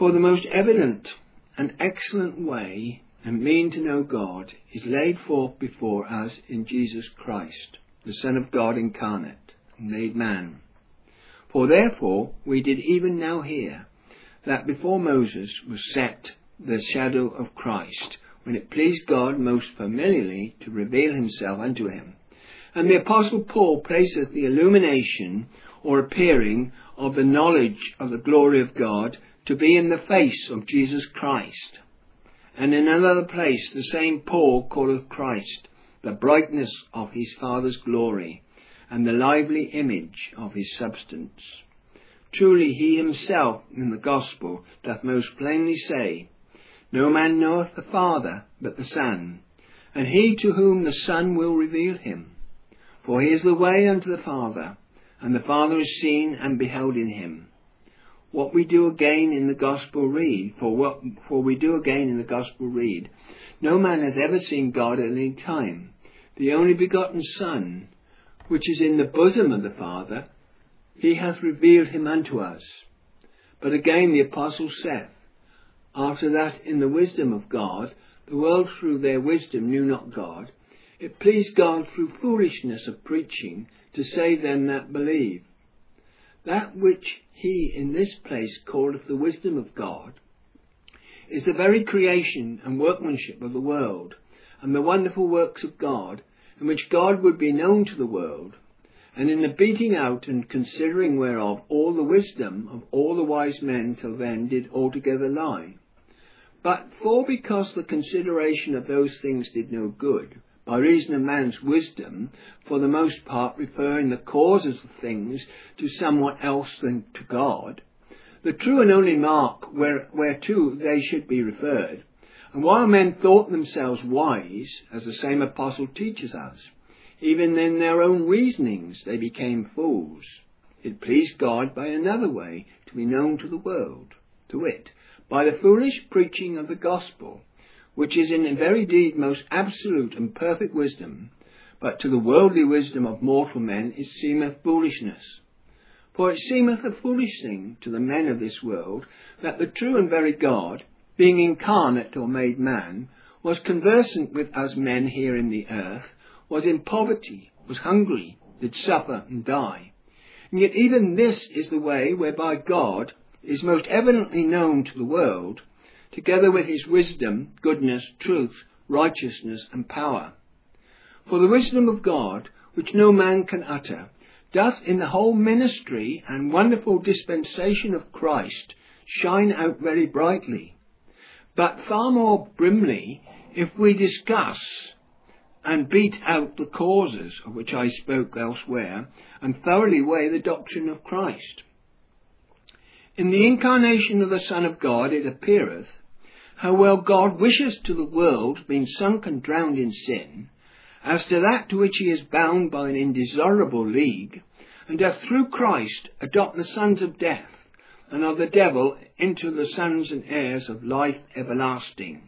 For the most evident and excellent way and mean to know God is laid forth before us in Jesus Christ, the Son of God incarnate, and made man. For therefore we did even now hear that before Moses was set the shadow of Christ, when it pleased God most familiarly to reveal himself unto him. And the Apostle Paul placeth the illumination or appearing of the knowledge of the glory of God to be in the face of Jesus Christ. And in another place the same Paul calleth Christ the brightness of his Father's glory, and the lively image of his substance. Truly he himself in the gospel doth most plainly say, No man knoweth the Father but the Son, and he to whom the Son will reveal him. For he is the way unto the Father, and the Father is seen and beheld in him. What we do again in the gospel read, for we do again in the gospel read, No man hath ever seen God at any time. The only begotten Son, which is in the bosom of the Father, he hath revealed him unto us. But again the apostle saith, After that in the wisdom of God, the world through their wisdom knew not God, it pleased God through foolishness of preaching to save them that believe. That which he in this place calleth the wisdom of God is the very creation and workmanship of the world, and the wonderful works of God, in which God would be known to the world, and in the beating out and considering whereof all the wisdom of all the wise men till then did altogether lie. But because the consideration of those things did no good, by reason of man's wisdom, for the most part referring the causes of things to somewhat else than to God, the true and only mark whereto they should be referred, and while men thought themselves wise, as the same apostle teaches us, even in their own reasonings they became fools. It pleased God by another way to be known to the world, to wit, by the foolish preaching of the gospel, which is in very deed most absolute and perfect wisdom, but to the worldly wisdom of mortal men it seemeth foolishness. For it seemeth a foolish thing to the men of this world that the true and very God, being incarnate or made man, was conversant with us men here in the earth, was in poverty, was hungry, did suffer and die. And yet even this is the way whereby God is most evidently known to the world, together with his wisdom, goodness, truth, righteousness, and power. For the wisdom of God, which no man can utter, doth in the whole ministry and wonderful dispensation of Christ shine out very brightly, but far more brimly if we discuss and beat out the causes of which I spoke elsewhere, and thoroughly weigh the doctrine of Christ. In the incarnation of the Son of God it appeareth, how well God wishes to the world, being sunk and drowned in sin, as to that to which he is bound by an indissoluble league, and doth through Christ adopt the sons of death, and of the devil into the sons and heirs of life everlasting.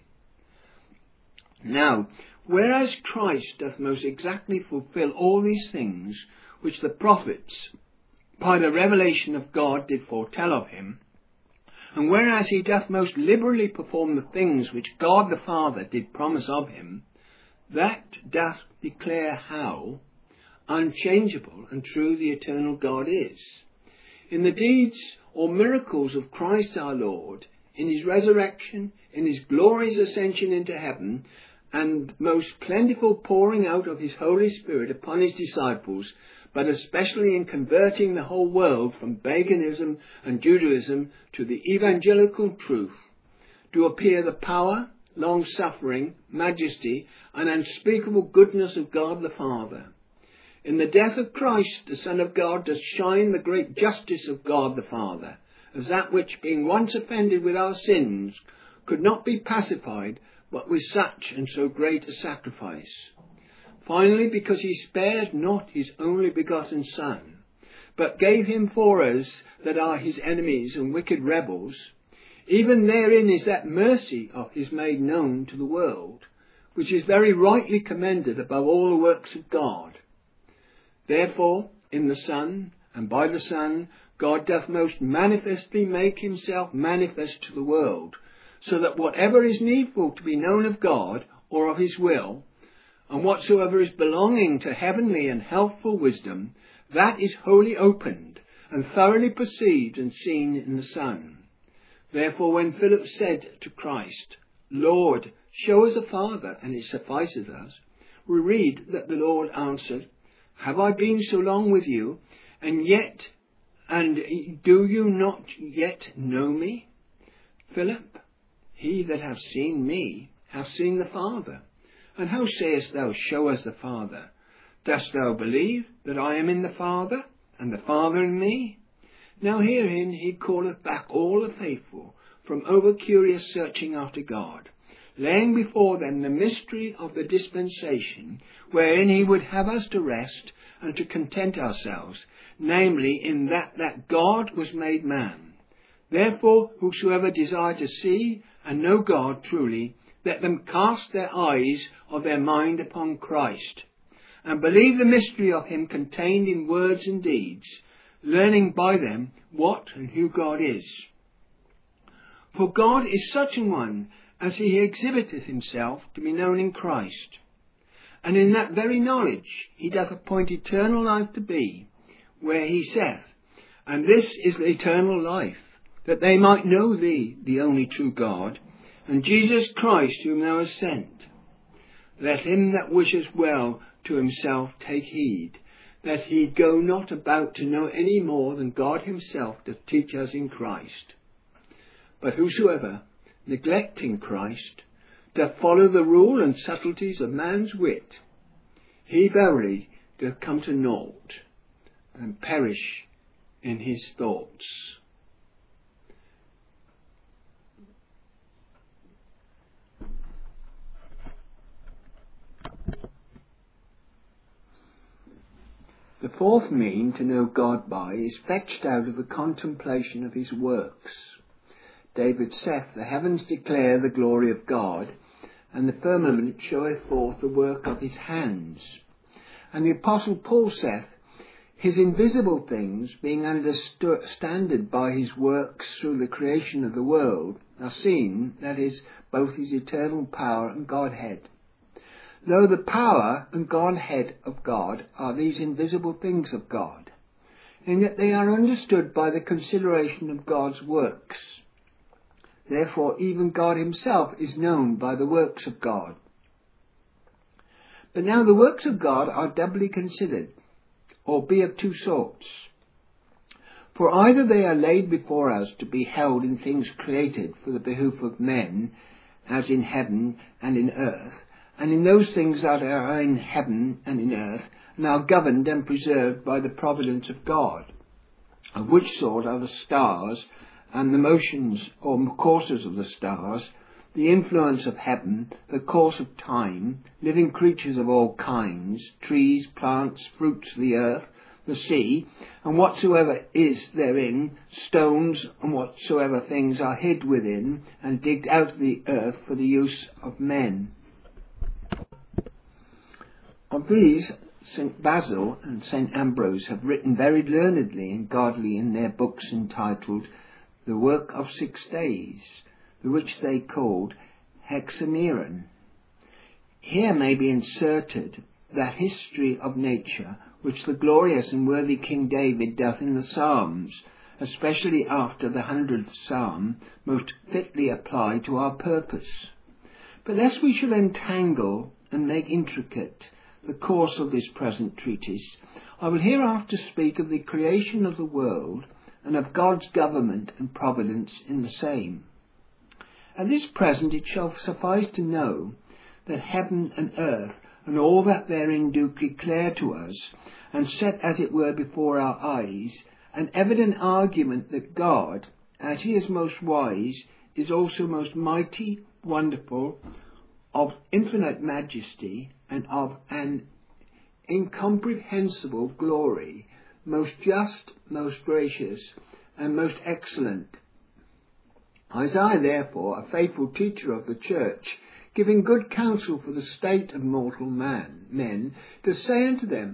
Now, whereas Christ doth most exactly fulfill all these things which the prophets by the revelation of God did foretell of him, and whereas he doth most liberally perform the things which God the Father did promise of him, that doth declare how unchangeable and true the eternal God is. In the deeds or miracles of Christ our Lord, in his resurrection, in his glorious ascension into heaven, and most plentiful pouring out of his Holy Spirit upon his disciples, but especially in converting the whole world from paganism and Judaism to the evangelical truth, do appear the power, long-suffering, majesty, and unspeakable goodness of God the Father. In the death of Christ, the Son of God, does shine the great justice of God the Father, as that which, being once offended with our sins, could not be pacified but with such and so great a sacrifice. Finally, because he spared not his only begotten Son, but gave him for us that are his enemies and wicked rebels, even therein is that mercy of his made known to the world, which is very rightly commended above all the works of God. Therefore, in the Son, and by the Son, God doth most manifestly make himself manifest to the world, so that whatever is needful to be known of God or of his will, and whatsoever is belonging to heavenly and helpful wisdom, that is wholly opened and thoroughly perceived and seen in the Son. Therefore when Philip said to Christ, Lord, show us the Father, and it sufficeth us, we read that the Lord answered, Have I been so long with you, and do you not yet know me? Philip, he that hath seen me hath seen the Father. And how sayest thou, Show us the Father? Dost thou believe that I am in the Father, and the Father in me? Now herein he calleth back all the faithful from over-curious searching after God, laying before them the mystery of the dispensation, wherein he would have us to rest and to content ourselves, namely in that God was made man. Therefore whosoever desire to see and know God truly, let them cast their eyes of their mind upon Christ, and believe the mystery of him contained in words and deeds, learning by them what and who God is. For God is such an one as he exhibiteth himself to be known in Christ. And in that very knowledge he doth appoint eternal life to be, where he saith, And this is the eternal life, that they might know thee, the only true God, and Jesus Christ whom thou hast sent. Let him that wisheth well to himself take heed, that he go not about to know any more than God himself doth teach us in Christ. But whosoever, neglecting Christ, doth follow the rule and subtleties of man's wit, he verily doth come to naught, and perish in his thoughts. The fourth mean to know God by is fetched out of the contemplation of his works. David saith, The heavens declare the glory of God, and the firmament showeth forth the work of his hands. And the Apostle Paul saith, His invisible things, being understood by his works through the creation of the world, are seen, that is, both his eternal power and Godhead. Though the power and Godhead of God are these invisible things of God, and yet they are understood by the consideration of God's works. Therefore even God himself is known by the works of God. But now the works of God are doubly considered, or be of two sorts. For either they are laid before us to be held in things created for the behoof of men, as in heaven and in earth, and in those things that are in heaven and in earth, and are governed and preserved by the providence of God, of which sort are the stars, and the motions or courses of the stars, the influence of heaven, the course of time, living creatures of all kinds, trees, plants, fruits of the earth, the sea, and whatsoever is therein, stones, and whatsoever things are hid within, and digged out of the earth for the use of men. Of these, St. Basil and St. Ambrose have written very learnedly and godly in their books entitled The Work of 6 Days, the which they called Hexameron. Here may be inserted that history of nature which the glorious and worthy King David doth in the Psalms, especially after the 100th Psalm, most fitly apply to our purpose. But lest we should entangle and make intricate the course of this present treatise, I will hereafter speak of the creation of the world and of God's government and providence in the same. At this present it shall suffice to know that heaven and earth and all that therein do declare to us, and set as it were before our eyes, an evident argument that God, as he is most wise, is also most mighty, wonderful, of infinite majesty, and of an incomprehensible glory, most just, most gracious, and most excellent. Isaiah, therefore, a faithful teacher of the church, giving good counsel for the state of mortal men, does say unto them,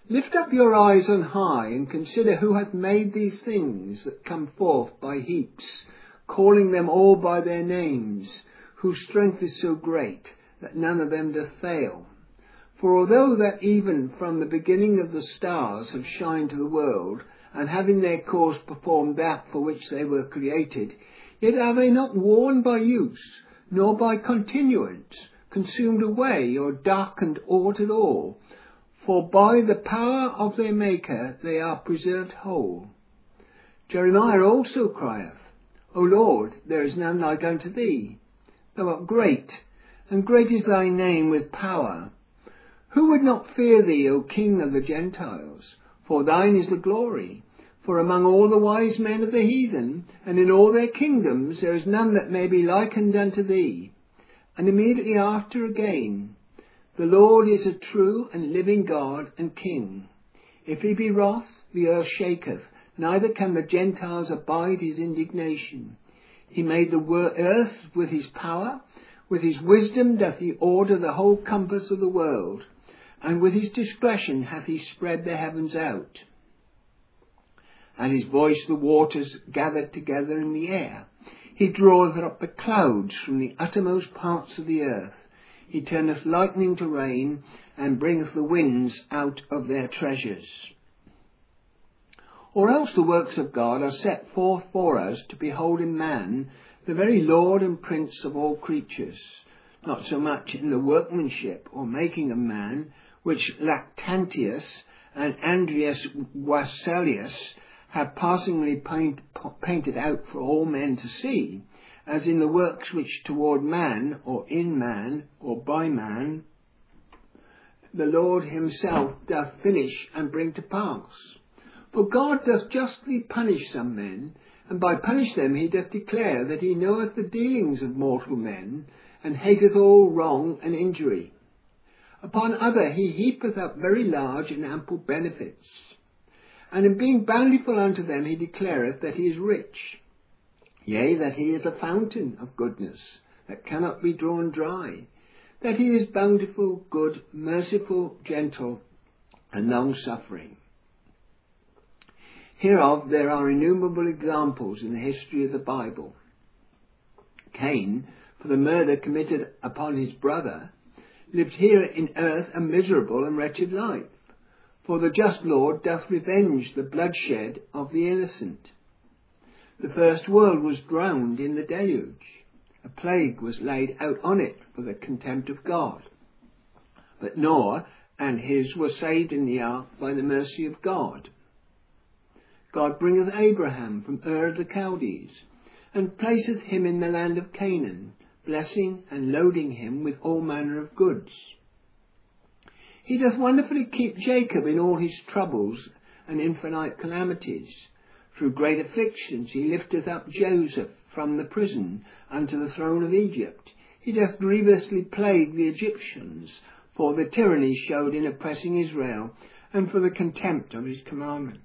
Lift up your eyes on high, and consider who hath made these things that come forth by heaps, calling them all by their names, whose strength is so great that none of them doth fail. For although that even from the beginning of the stars have shined to the world, and have in their course performed that for which they were created, yet are they not worn by use, nor by continuance consumed away, or darkened aught at all. For by the power of their Maker they are preserved whole. Jeremiah also crieth, O Lord, there is none like unto thee. Thou art great, and great is thy name with power. Who would not fear thee, O King of the Gentiles? For thine is the glory. For among all the wise men of the heathen, and in all their kingdoms, there is none that may be likened unto thee. And immediately after again, the Lord is a true and living God and King. If he be wroth, the earth shaketh, neither can the Gentiles abide his indignation. He made the earth with his power, with his wisdom doth he order the whole compass of the world, and with his discretion hath he spread the heavens out. At his voice the waters gathered together in the air. He draweth up the clouds from the uttermost parts of the earth. He turneth lightning to rain, and bringeth the winds out of their treasures. Or else the works of God are set forth for us to behold in man, the very Lord and Prince of all creatures, not so much in the workmanship or making of man, which Lactantius and Andreas Vesalius have passingly painted out for all men to see, as in the works which toward man, or in man, or by man, the Lord himself doth finish and bring to pass. For God doth justly punish some men, and by punish them he doth declare that he knoweth the dealings of mortal men, and hateth all wrong and injury. Upon other he heapeth up very large and ample benefits. And in being bountiful unto them he declareth that he is rich, yea, that he is a fountain of goodness, that cannot be drawn dry, that he is bountiful, good, merciful, gentle, and long-suffering. Hereof there are innumerable examples in the history of the Bible. Cain, for the murder committed upon his brother, lived here in earth a miserable and wretched life. For the just Lord doth revenge the bloodshed of the innocent. The first world was drowned in the deluge. A plague was laid out on it for the contempt of God. But Noah and his were saved in the ark by the mercy of God. God bringeth Abraham from Ur of the Chaldees, and placeth him in the land of Canaan, blessing and loading him with all manner of goods. He doth wonderfully keep Jacob in all his troubles and infinite calamities. Through great afflictions he lifteth up Joseph from the prison unto the throne of Egypt. He doth grievously plague the Egyptians for the tyranny showed in oppressing Israel, and for the contempt of his commandment.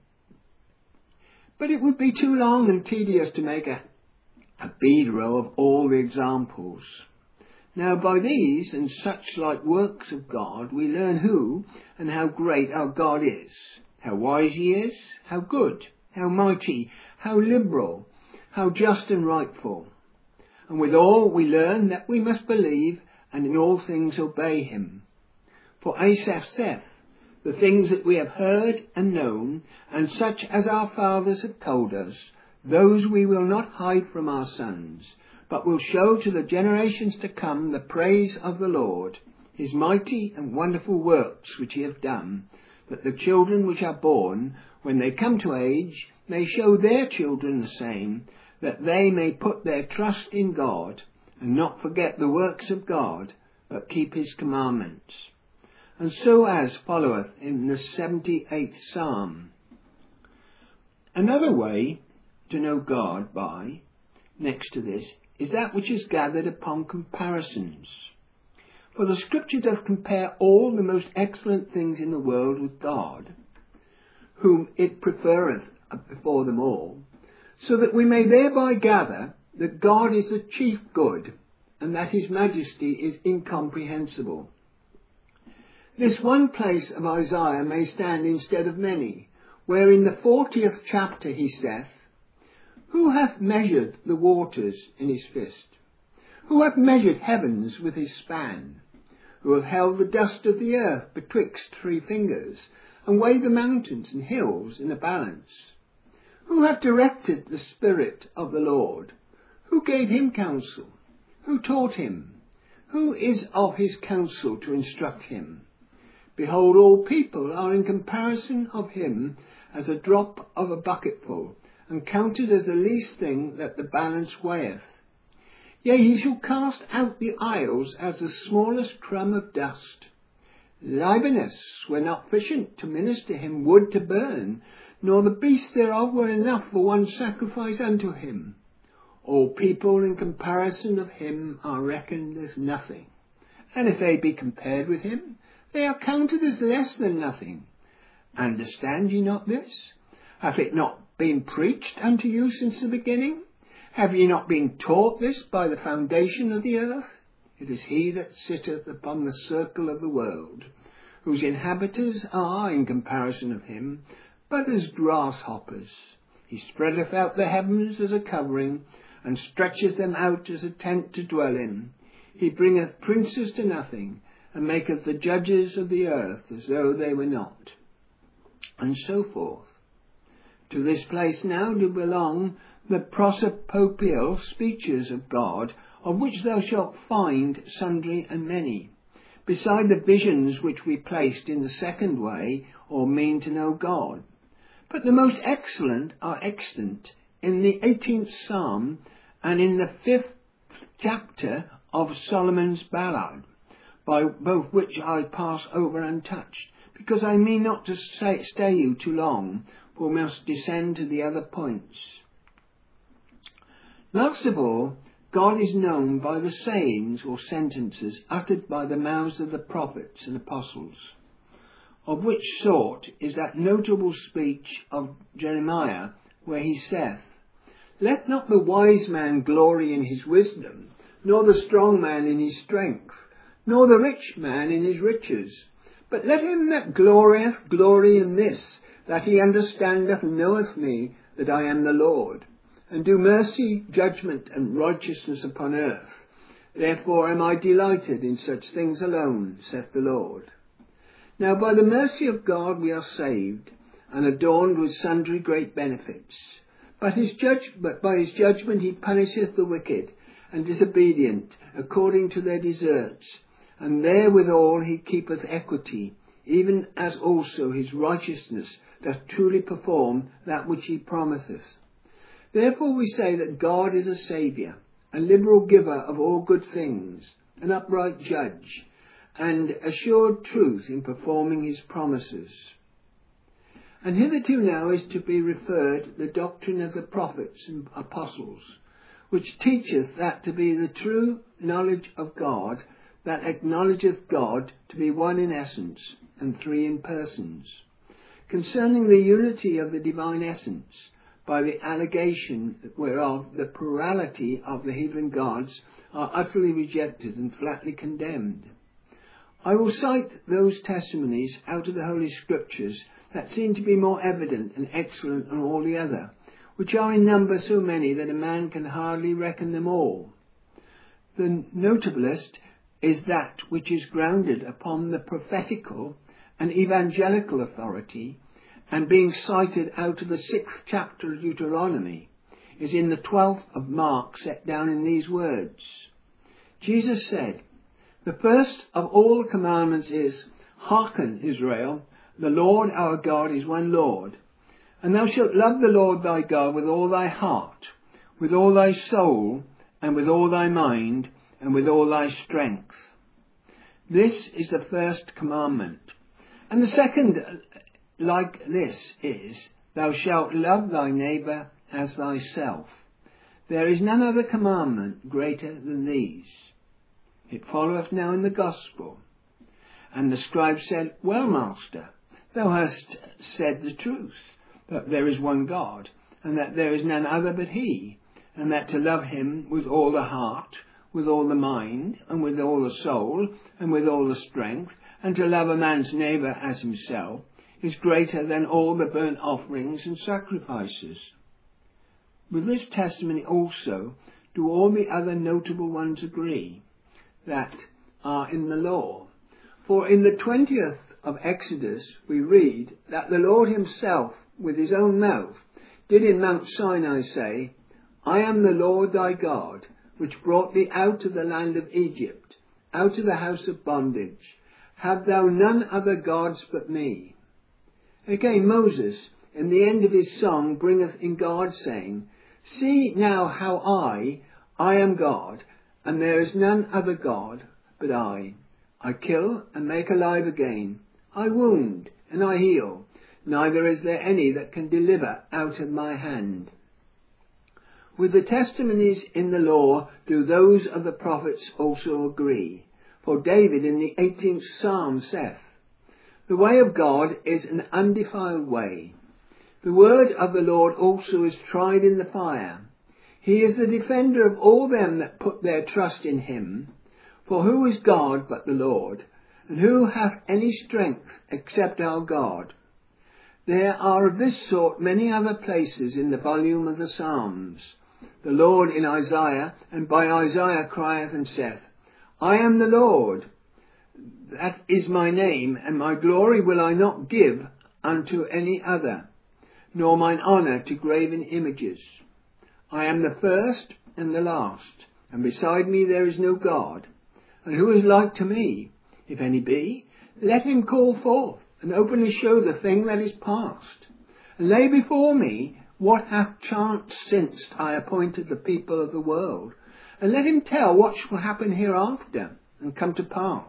But it would be too long and tedious to make a bead row of all the examples. Now by these and such like works of God we learn who and how great our God is, how wise he is, how good, how mighty, how liberal, how just and rightful. And withal we learn that we must believe and in all things obey him. For Asaph saith, the things that we have heard and known, and such as our fathers have told us, those we will not hide from our sons, but will show to the generations to come the praise of the Lord, his mighty and wonderful works which he hath done, that the children which are born, when they come to age, may show their children the same, that they may put their trust in God, and not forget the works of God, but keep his commandments. And so as followeth in the 78th Psalm. Another way to know God by, next to this, is that which is gathered upon comparisons. For the Scripture doth compare all the most excellent things in the world with God, whom it preferreth before them all, so that we may thereby gather that God is the chief good, and that his majesty is incomprehensible. This one place of Isaiah may stand instead of many, where in the 40th chapter he saith, Who hath measured the waters in his fist? Who hath measured heavens with his span? Who hath held the dust of the earth betwixt 3 fingers, and weighed the mountains and hills in a balance? Who hath directed the Spirit of the Lord? Who gave him counsel? Who taught him? Who is of his counsel to instruct him? Behold, all people are in comparison of him as a drop of a bucketful, and counted as the least thing that the balance weigheth. Yea, he shall cast out the isles as the smallest crumb of dust. Libanus were not sufficient to minister him wood to burn, nor the beasts thereof were enough for one sacrifice unto him. All people in comparison of him are reckoned as nothing, and if they be compared with him, they are counted as less than nothing. Understand ye not this? Hath it not been preached unto you since the beginning? Have ye not been taught this by the foundation of the earth? It is he that sitteth upon the circle of the world, whose inhabitants are, in comparison of him, but as grasshoppers. He spreadeth out the heavens as a covering, and stretcheth them out as a tent to dwell in. He bringeth princes to nothing, and maketh the judges of the earth as though they were not. And so forth. To this place now do belong the prosopopial speeches of God, of which thou shalt find sundry and many, beside the visions which we placed in the second way, or mean to know God. But the most excellent are extant in the 18th Psalm and in the 5th chapter of Solomon's Ballad, by both which I pass over untouched, because I mean not to stay you too long, for we must descend to the other points. Last of all, God is known by the sayings or sentences uttered by the mouths of the prophets and apostles, of which sort is that notable speech of Jeremiah, where he saith, Let not the wise man glory in his wisdom, nor the strong man in his strength, nor the rich man in his riches. But let him that glorieth glory in this, that he understandeth and knoweth me, that I am the Lord, and do mercy, judgment, and righteousness upon earth. Therefore am I delighted in such things alone, saith the Lord. Now by the mercy of God we are saved, and adorned with sundry great benefits. But by his judgment he punisheth the wicked and disobedient according to their deserts, and therewithal he keepeth equity, even as also his righteousness doth truly perform that which he promiseth. Therefore we say that God is a Saviour, a liberal giver of all good things, an upright judge, and assured truth in performing his promises. And hitherto now is to be referred the doctrine of the prophets and apostles, which teacheth that to be the true knowledge of God, that acknowledgeth God to be one in essence, and 3 in persons, concerning the unity of the divine essence, by the allegation whereof the plurality of the heathen gods are utterly rejected and flatly condemned. I will cite those testimonies out of the Holy Scriptures that seem to be more evident and excellent than all the other, which are in number so many that a man can hardly reckon them all. The notablest is that which is grounded upon the prophetical and evangelical authority, and being cited out of the 6th chapter of Deuteronomy, is in the 12th of Mark, set down in these words. Jesus said, The first of all the commandments is, Hearken, Israel, the Lord our God is one Lord, and thou shalt love the Lord thy God with all thy heart, with all thy soul, and with all thy mind, and with all thy strength. This is the first commandment. And the second, like this, is, Thou shalt love thy neighbour as thyself. There is none other commandment greater than these. It followeth now in the gospel. And the scribe said, Well, Master, thou hast said the truth, that there is one God, and that there is none other but he, and that to love him with all the heart, with all the mind, and with all the soul, and with all the strength, and to love a man's neighbour as himself is greater than all the burnt offerings and sacrifices. With this testimony also do all the other notable ones agree that are in the law. For in the 20th of Exodus we read that the Lord himself with his own mouth did in Mount Sinai say, I am the Lord thy God, which brought thee out of the land of Egypt, out of the house of bondage. Have thou none other gods but me. Again Moses, in the end of his song, bringeth in God, saying, See now how I am God, and there is none other God but I. I kill and make alive again. I wound and I heal. Neither is there any that can deliver out of my hand. With the testimonies in the law do those of the prophets also agree. For David in the 18th Psalm saith, The way of God is an undefiled way. The word of the Lord also is tried in the fire. He is the defender of all them that put their trust in him. For who is God but the Lord? And who hath any strength except our God? There are of this sort many other places in the volume of the Psalms. The Lord in Isaiah, and by Isaiah crieth and saith, I am the Lord, that is my name, and my glory will I not give unto any other, nor mine honour to graven images. I am the first and the last, and beside me there is no God. And who is like to me? If any be, let him call forth, and openly show the thing that is past, and lay before me what hath chanced since I appointed the people of the world, and let him tell what shall happen hereafter, and come to pass.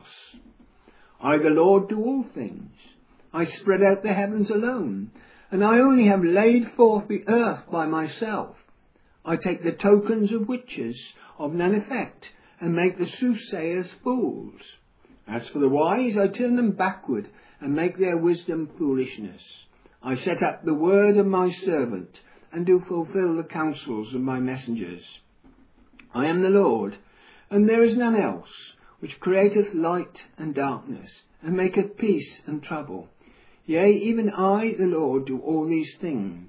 I the Lord do all things. I spread out the heavens alone, and I only have laid forth the earth by myself. I take the tokens of witches of none effect, and make the soothsayers fools. As for the wise, I turn them backward, and make their wisdom foolishness. I set up the word of my servant, and do fulfill the counsels of my messengers. I am the Lord, and there is none else, which createth light and darkness, and maketh peace and trouble. Yea, even I, the Lord, do all these things.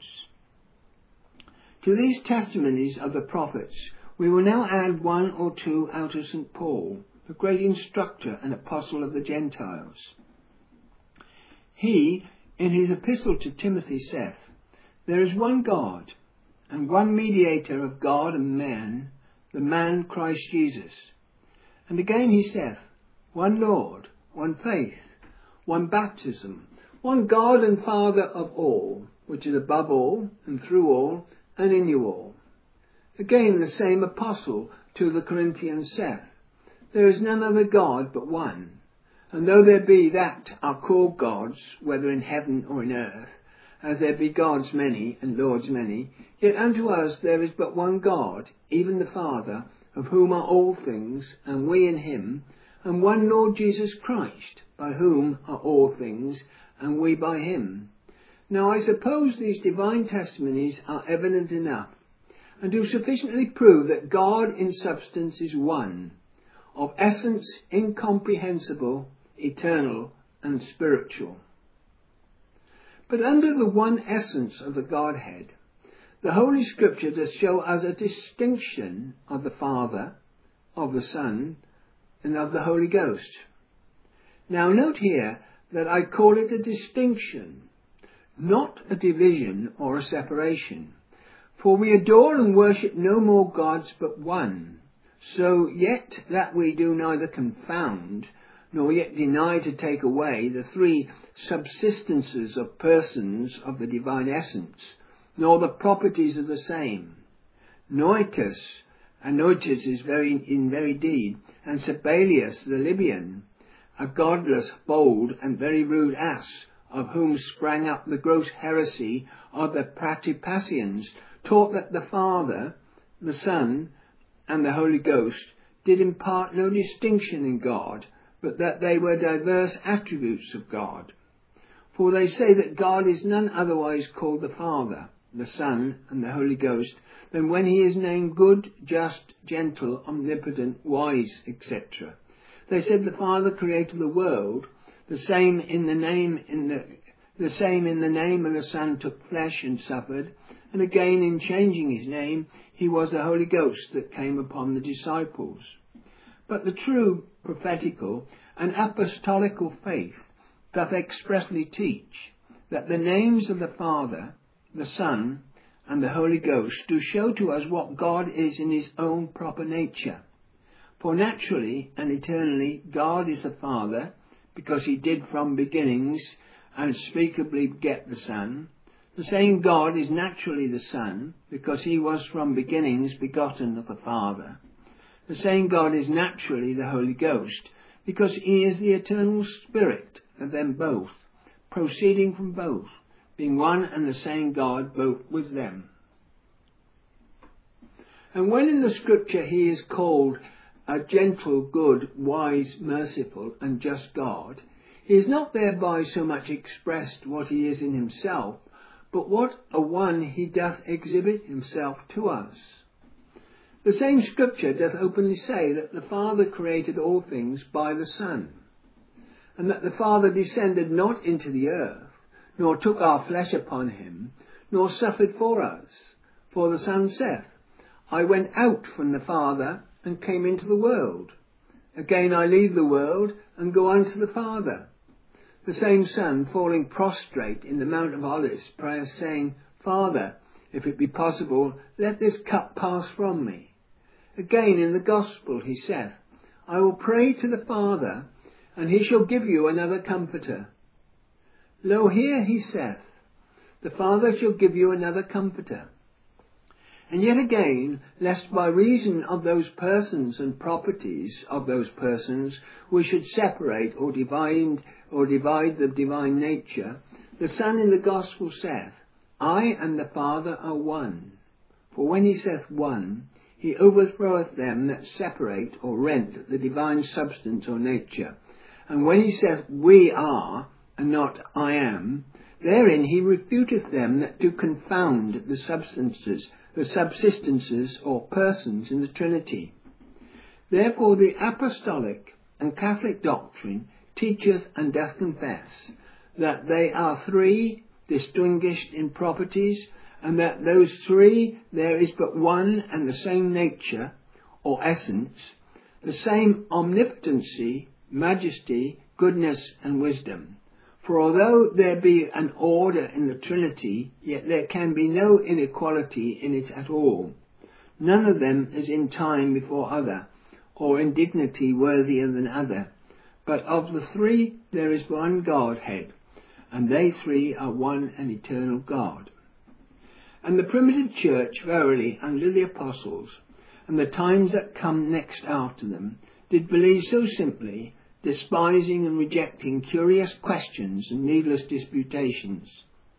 To these testimonies of the prophets, we will now add one or two out of St. Paul, the great instructor and apostle of the Gentiles. He, in his epistle to Timothy, saith, There is one God, and one mediator of God and man, the man Christ Jesus. And again he saith, One Lord, one faith, one baptism, one God and Father of all, which is above all, and through all, and in you all. Again the same apostle to the Corinthians saith, There is none other God but one. And though there be that are called gods, whether in heaven or in earth, as there be gods many and lords many, yet unto us there is but one God, even the Father, of whom are all things, and we in him, and one Lord Jesus Christ, by whom are all things, and we by him. Now I suppose these divine testimonies are evident enough, and do sufficiently prove that God in substance is one, of essence incomprehensible, eternal and spiritual. But under the one essence of the Godhead, the Holy Scripture does show us a distinction of the Father, of the Son, and of the Holy Ghost. Now note here that I call it a distinction, not a division or a separation. For we adore and worship no more gods but one, so yet that we do neither confound, nor yet deny to take away the three subsistences of persons of the divine essence, nor the properties of the same. Noetus, and Noetus is in very deed, and Sabellius the Libyan, a godless, bold, and very rude ass, of whom sprang up the gross heresy of the Pratipasians, taught that the Father, the Son, and the Holy Ghost did impart no distinction in God, but that they were diverse attributes of God. For they say that God is none otherwise called the Father, the Son, and the Holy Ghost, than when he is named good, just, gentle, omnipotent, wise, etc. They said the Father created the world, The same in the name of the Son took flesh and suffered, and again in changing his name, he was the Holy Ghost that came upon the disciples. But the true prophetical and apostolical faith doth expressly teach that the names of the Father, the Son, and the Holy Ghost do show to us what God is in his own proper nature. For naturally and eternally God is the Father, because he did from beginnings unspeakably beget the Son. The same God is naturally the Son, because he was from beginnings begotten of the Father. The same God is naturally the Holy Ghost, because he is the eternal Spirit of them both, proceeding from both, being one and the same God both with them. And when in the Scripture he is called a gentle, good, wise, merciful, and just God, he is not thereby so much expressed what he is in himself, but what a one he doth exhibit himself to us. The same Scripture doth openly say that the Father created all things by the Son, and that the Father descended not into the earth, nor took our flesh upon him, nor suffered for us. For the Son saith, I went out from the Father and came into the world. Again I leave the world and go unto the Father. The same Son, falling prostrate in the Mount of Olives, prayeth, saying, Father, if it be possible, let this cup pass from me. Again in the Gospel he saith, I will pray to the Father, and he shall give you another Comforter. Lo, here he saith, the Father shall give you another Comforter. And yet again, lest by reason of those persons and properties of those persons we should separate or divide the divine nature, the Son in the Gospel saith, I and the Father are one. For when he saith one, he overthroweth them that separate or rent the divine substance or nature. And when he saith, we are, and not I am, therein he refuteth them that do confound the subsistences or persons in the Trinity. Therefore the apostolic and Catholic doctrine teacheth and doth confess that they are three, distinguished in properties, and that those three there is but one and the same nature or essence, the same omnipotency, majesty, goodness and wisdom. For although there be an order in the Trinity, yet there can be no inequality in it at all. None of them is in time before other, or in dignity worthier than other. But of the three there is one Godhead, and they three are one and eternal God. And the primitive church, verily, under the apostles, and the times that come next after them, did believe so simply, despising and rejecting curious questions and needless disputations.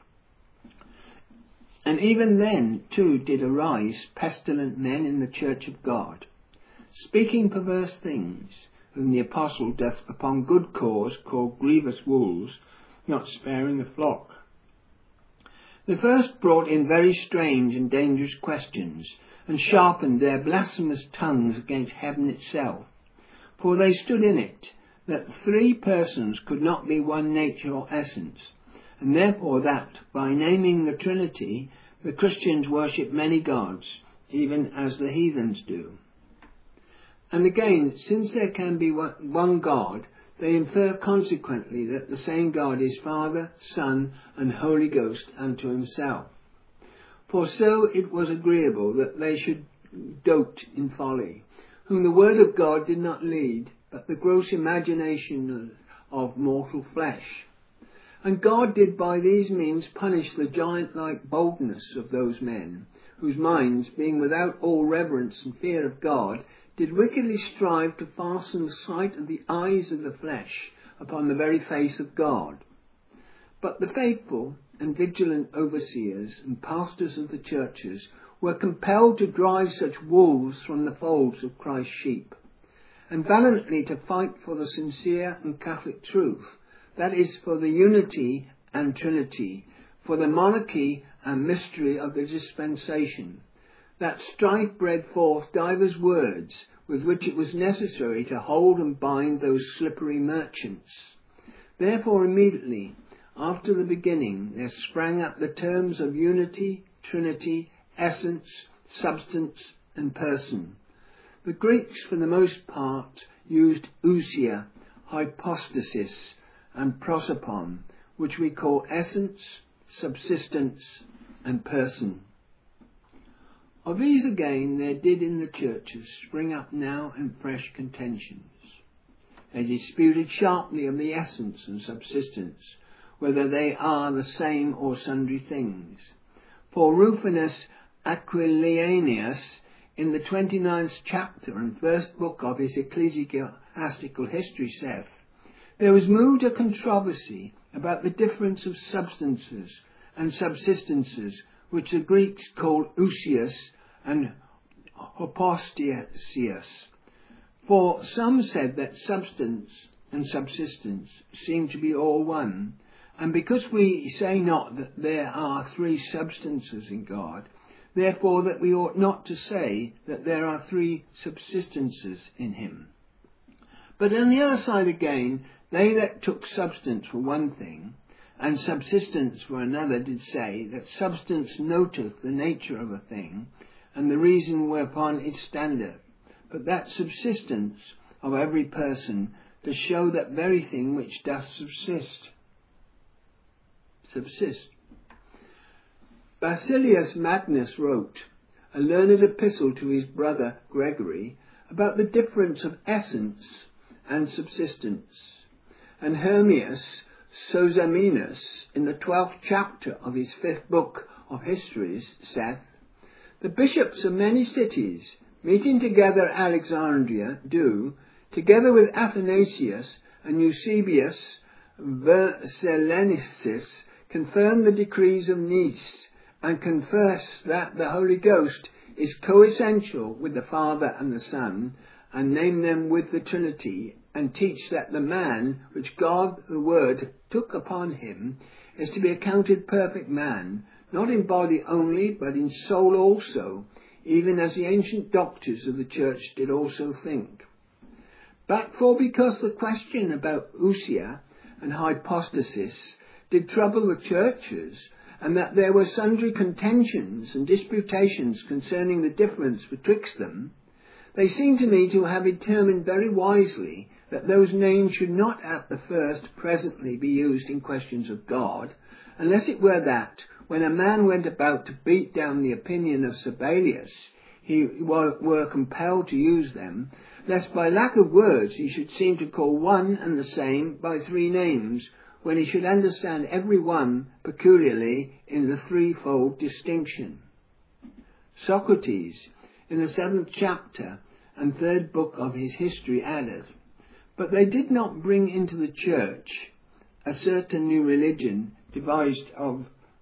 And even then, too, did arise pestilent men in the church of God, speaking perverse things, whom the apostle doth upon good cause call grievous wolves, not sparing the flock. The first brought in very strange and dangerous questions, and sharpened their blasphemous tongues against heaven itself. For they stood in it, that three persons could not be one nature or essence, and therefore that, by naming the Trinity, the Christians worship many gods, even as the heathens do. And again, since there can be one God, they infer consequently that the same God is Father, Son, and Holy Ghost unto himself. For so it was agreeable that they should dote in folly, whom the word of God did not lead, but the gross imagination of mortal flesh. And God did by these means punish the giant-like boldness of those men, whose minds, being without all reverence and fear of God, did wickedly strive to fasten the sight of the eyes of the flesh upon the very face of God. But the faithful and vigilant overseers and pastors of the churches were compelled to drive such wolves from the folds of Christ's sheep, and valiantly to fight for the sincere and Catholic truth, that is, for the unity and Trinity, for the monarchy and mystery of the dispensation. That strife bred forth divers words with which it was necessary to hold and bind those slippery merchants. Therefore immediately after the beginning there sprang up the terms of unity, trinity, essence, substance and person. The Greeks for the most part used ousia, hypostasis and prosopon, which we call essence, subsistence and person. Of these again there did in the churches spring up now and fresh contentions. They disputed sharply of the essence and subsistence, whether they are the same or sundry things. For Rufinus Aquilanius, in the 29th chapter and first book of his ecclesiastical history, saith, there was moved a controversy about the difference of substances and subsistences, which the Greeks called ousios and hypostasios. For some said that substance and subsistence seem to be all one, and because we say not that there are three substances in God, therefore that we ought not to say that there are three subsistences in him. But on the other side again, they that took substance for one thing, and subsistence for another, did say that substance noteth the nature of a thing, and the reason whereupon it standeth, but that subsistence of every person to show that very thing which doth subsist. Basilius Magnus wrote a learned epistle to his brother Gregory about the difference of essence and subsistence, and Hermias Sozomenus in the 12th chapter of his 5th book of Histories saith, the bishops of many cities meeting together at Alexandria do, together with Athanasius and Eusebius Vercellensis, confirm the decrees of Nice, and confess that the Holy Ghost is coessential with the Father and the Son, and name them with the Trinity, and teach that the man which God the Word took upon him is to be accounted perfect man, not in body only, but in soul also, even as the ancient doctors of the church did also think. But because the question about ousia and hypostasis did trouble the churches, and that there were sundry contentions and disputations concerning the difference betwixt them, they seem to me to have determined very wisely that those names should not at the first presently be used in questions of God, unless it were that, when a man went about to beat down the opinion of Sabellius, he were compelled to use them, lest by lack of words he should seem to call one and the same by three names, when he should understand every one peculiarly in the threefold distinction. Socrates, in the 7th chapter and 3rd book of his history, added, but they did not bring into the church a certain new religion devised of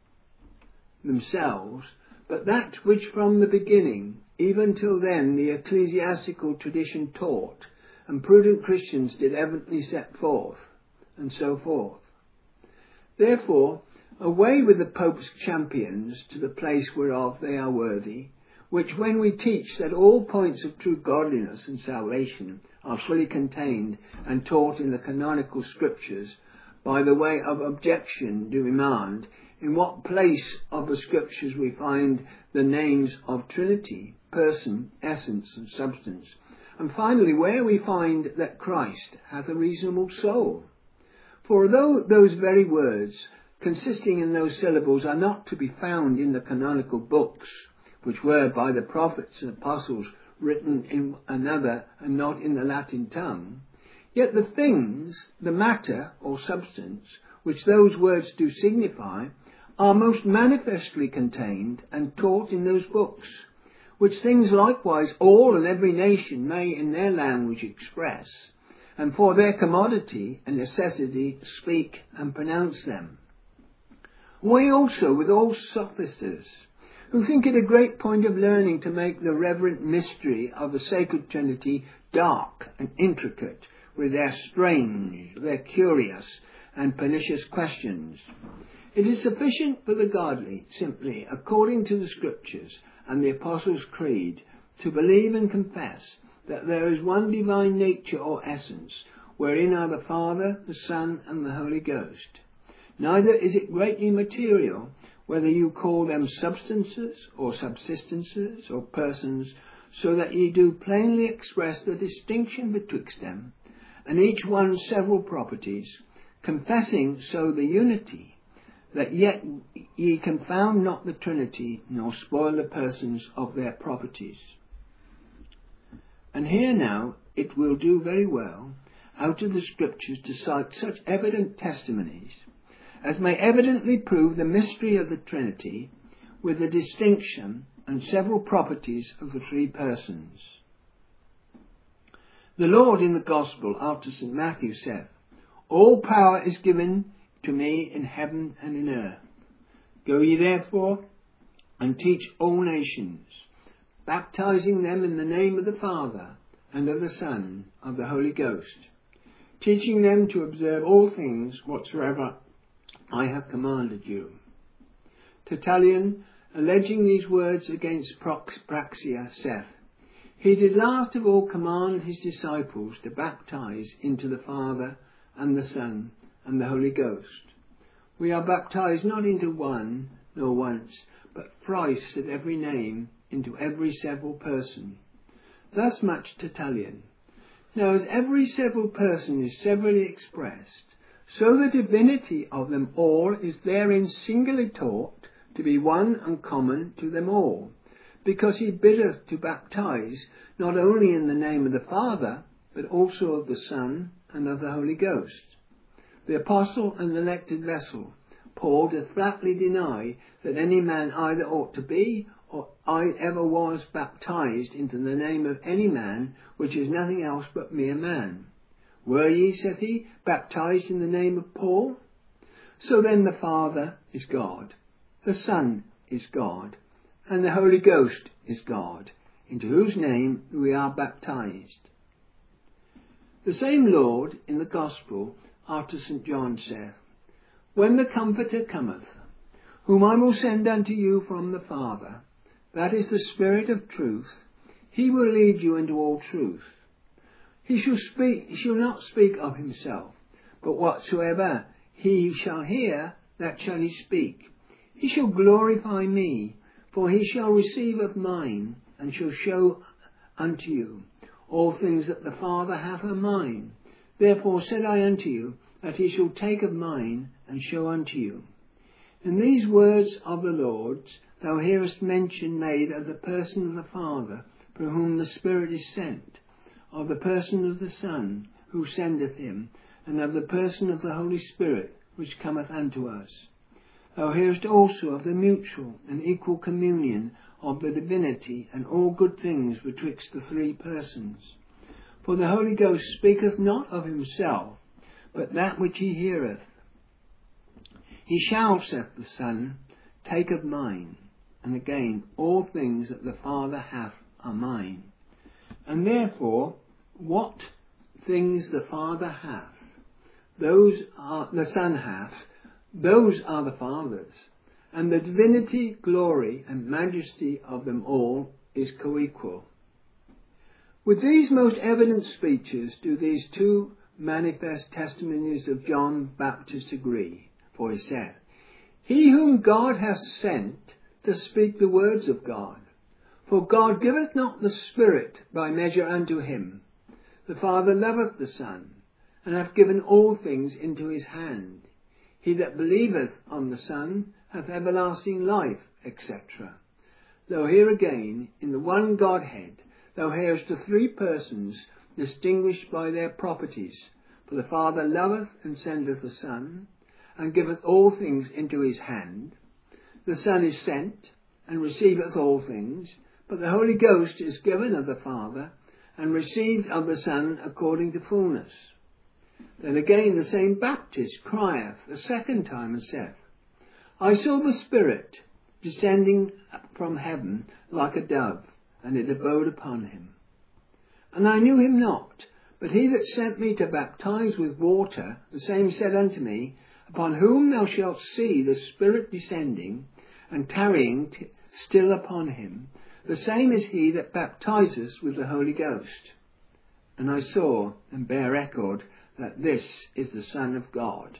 themselves, but that which from the beginning, even till then, the ecclesiastical tradition taught, and prudent Christians did evidently set forth, and so forth. Therefore, away with the Pope's champions to the place whereof they are worthy, which when we teach that all points of true godliness and salvation are fully contained and taught in the canonical scriptures, by the way of objection do demand, in what place of the scriptures we find the names of Trinity, person, essence and substance, and finally where we find that Christ hath a reasonable soul. For though those very words consisting in those syllables are not to be found in the canonical books, which were by the prophets and apostles written in another and not in the Latin tongue, yet the things, the matter or substance, which those words do signify, are most manifestly contained and taught in those books, which things likewise all and every nation may in their language express, and for their commodity and necessity speak and pronounce them. We also with all sophisters, who think it a great point of learning to make the reverent mystery of the sacred Trinity dark and intricate with their strange, their curious and pernicious questions. It is sufficient for the godly, simply, according to the Scriptures and the Apostles' Creed, to believe and confess that there is one divine nature or essence, wherein are the Father, the Son, and the Holy Ghost. Neither is it greatly material whether you call them substances or subsistences or persons, so that ye do plainly express the distinction betwixt them, and each one several properties, confessing so the unity, that yet ye confound not the Trinity, nor spoil the persons of their properties. And here now it will do very well out of the Scriptures to cite such evident testimonies as may evidently prove the mystery of the Trinity, with the distinction and several properties of the three persons. The Lord in the Gospel after St. Matthew saith, All power is given to me in heaven and in earth. Go ye therefore and teach all nations, baptizing them in the name of the Father and of the Son and of the Holy Ghost, teaching them to observe all things whatsoever I have commanded you. Tertullian, alleging these words against Praxia, saith, He did last of all command his disciples to baptize into the Father and the Son and the Holy Ghost. We are baptized not into one nor once, but thrice at every name, into every several person. Thus much Tertullian. Now as every several person is severally expressed, so the divinity of them all is therein singularly taught to be one and common to them all, because he biddeth to baptize not only in the name of the Father, but also of the Son and of the Holy Ghost. The apostle and elected vessel, Paul, doth flatly deny that any man either ought to be or I ever was baptized into the name of any man, which is nothing else but mere man. Were ye, saith he, baptized in the name of Paul? So then the Father is God, the Son is God, and the Holy Ghost is God, into whose name we are baptized. The same Lord in the Gospel after St. John saith, When the Comforter cometh, whom I will send unto you from the Father, that is the Spirit of truth, he will lead you into all truth. He shall not speak of himself, but whatsoever he shall hear, that shall he speak. He shall glorify me, for he shall receive of mine, and shall show unto you all things that the Father hath of mine. Therefore said I unto you, that he shall take of mine, and show unto you. In these words of the Lord's, thou hearest mention made of the person of the Father, for whom the Spirit is sent, of the person of the Son, who sendeth him, and of the person of the Holy Spirit, which cometh unto us. Thou hearest also of the mutual and equal communion of the divinity and all good things betwixt the three persons. For the Holy Ghost speaketh not of himself, but that which he heareth. He shall, saith the Son, take of mine, and again, all things that the Father hath are mine. And therefore, what things the Father hath, those are the Son hath, those are the Father's, and the divinity, glory, and majesty of them all is co-equal. With these most evident speeches do these two manifest testimonies of John Baptist agree, for he saith, He whom God hath sent to speak the words of God, for God giveth not the Spirit by measure unto him. The Father loveth the Son, and hath given all things into his hand. He that believeth on the Son hath everlasting life, etc. Though here again, in the one Godhead, thou hearest the three persons distinguished by their properties. For the Father loveth and sendeth the Son, and giveth all things into his hand. The Son is sent, and receiveth all things, but the Holy Ghost is given of the Father, and received of the Son according to fullness. Then again the same Baptist crieth a second time, and saith, I saw the Spirit descending from heaven like a dove, and it abode upon him. And I knew him not, but he that sent me to baptize with water, the same said unto me, Upon whom thou shalt see the Spirit descending, and tarrying still upon him, the same is he that baptizes with the Holy Ghost. And I saw, and bare record, that this is the Son of God.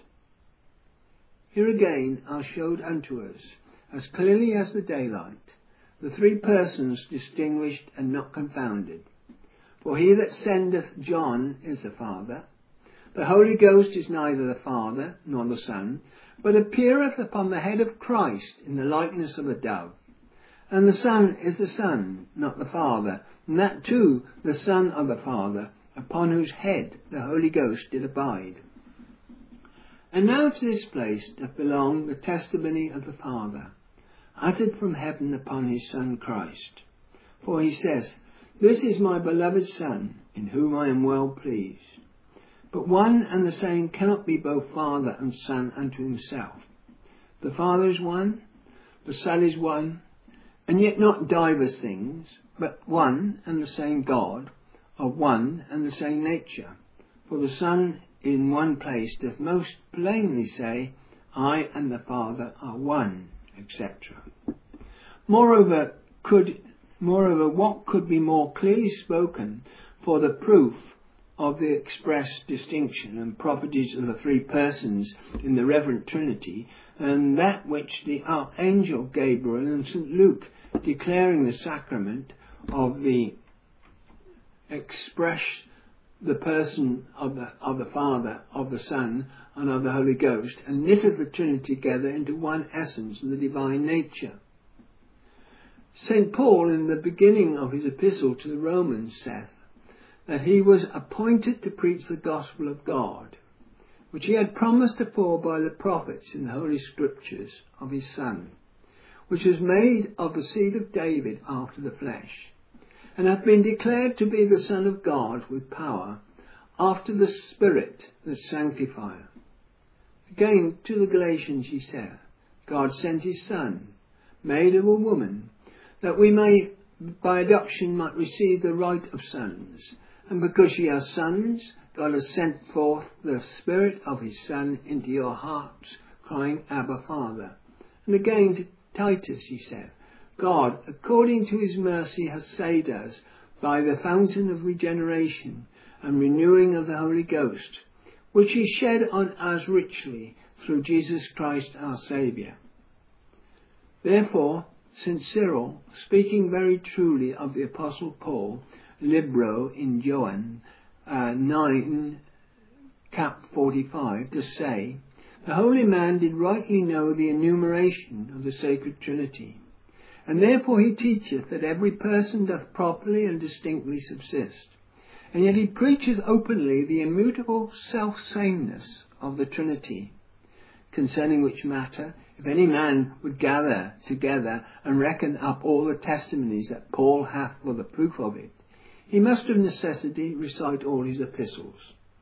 Here again are showed unto us, as clearly as the daylight, the three persons distinguished and not confounded. For he that sendeth John is the Father. The Holy Ghost is neither the Father nor the Son, but appeareth upon the head of Christ in the likeness of a dove. And the Son is the Son, not the Father, and that too the Son of the Father, upon whose head the Holy Ghost did abide. And now to this place doth belong the testimony of the Father, uttered from heaven upon his Son Christ. For he says, This is my beloved Son, in whom I am well pleased. But one and the same cannot be both Father and Son unto himself. The Father is one, the Son is one, and yet not divers things, but one and the same God, of one and the same nature. For the Son in one place doth most plainly say, I and the Father are one, etc. Moreover, what could be more clearly spoken for the proof of the express distinction and properties of the three persons in the reverent Trinity, and that which the Archangel Gabriel and St. Luke, declaring the sacrament of the express the person of the Father, of the Son, and of the Holy Ghost, and knitteth the Trinity together into one essence of the divine nature. St. Paul, in the beginning of his epistle to the Romans, saith that he was appointed to preach the gospel of God, which he had promised afore by the prophets in the Holy Scriptures of his Son, which was made of the seed of David after the flesh, and hath been declared to be the Son of God with power, after the Spirit that sanctifieth. Again, to the Galatians he saith, God sent his Son, made of a woman, that we may by adoption might receive the right of sons. And because ye are sons, God has sent forth the Spirit of his Son into your hearts, crying, Abba, Father. And again to Titus he said, God, according to his mercy, has saved us by the fountain of regeneration and renewing of the Holy Ghost, which he shed on us richly through Jesus Christ our Saviour. Therefore, St. Cyril, speaking very truly of the Apostle Paul, Libro in Joan 9, cap 45, does say, The holy man did rightly know the enumeration of the sacred Trinity, and therefore he teacheth that every person doth properly and distinctly subsist, and yet he preacheth openly the immutable self-sameness of the Trinity, concerning which matter, if any man would gather together and reckon up all the testimonies that Paul hath for the proof of it, he must of necessity recite all his epistles.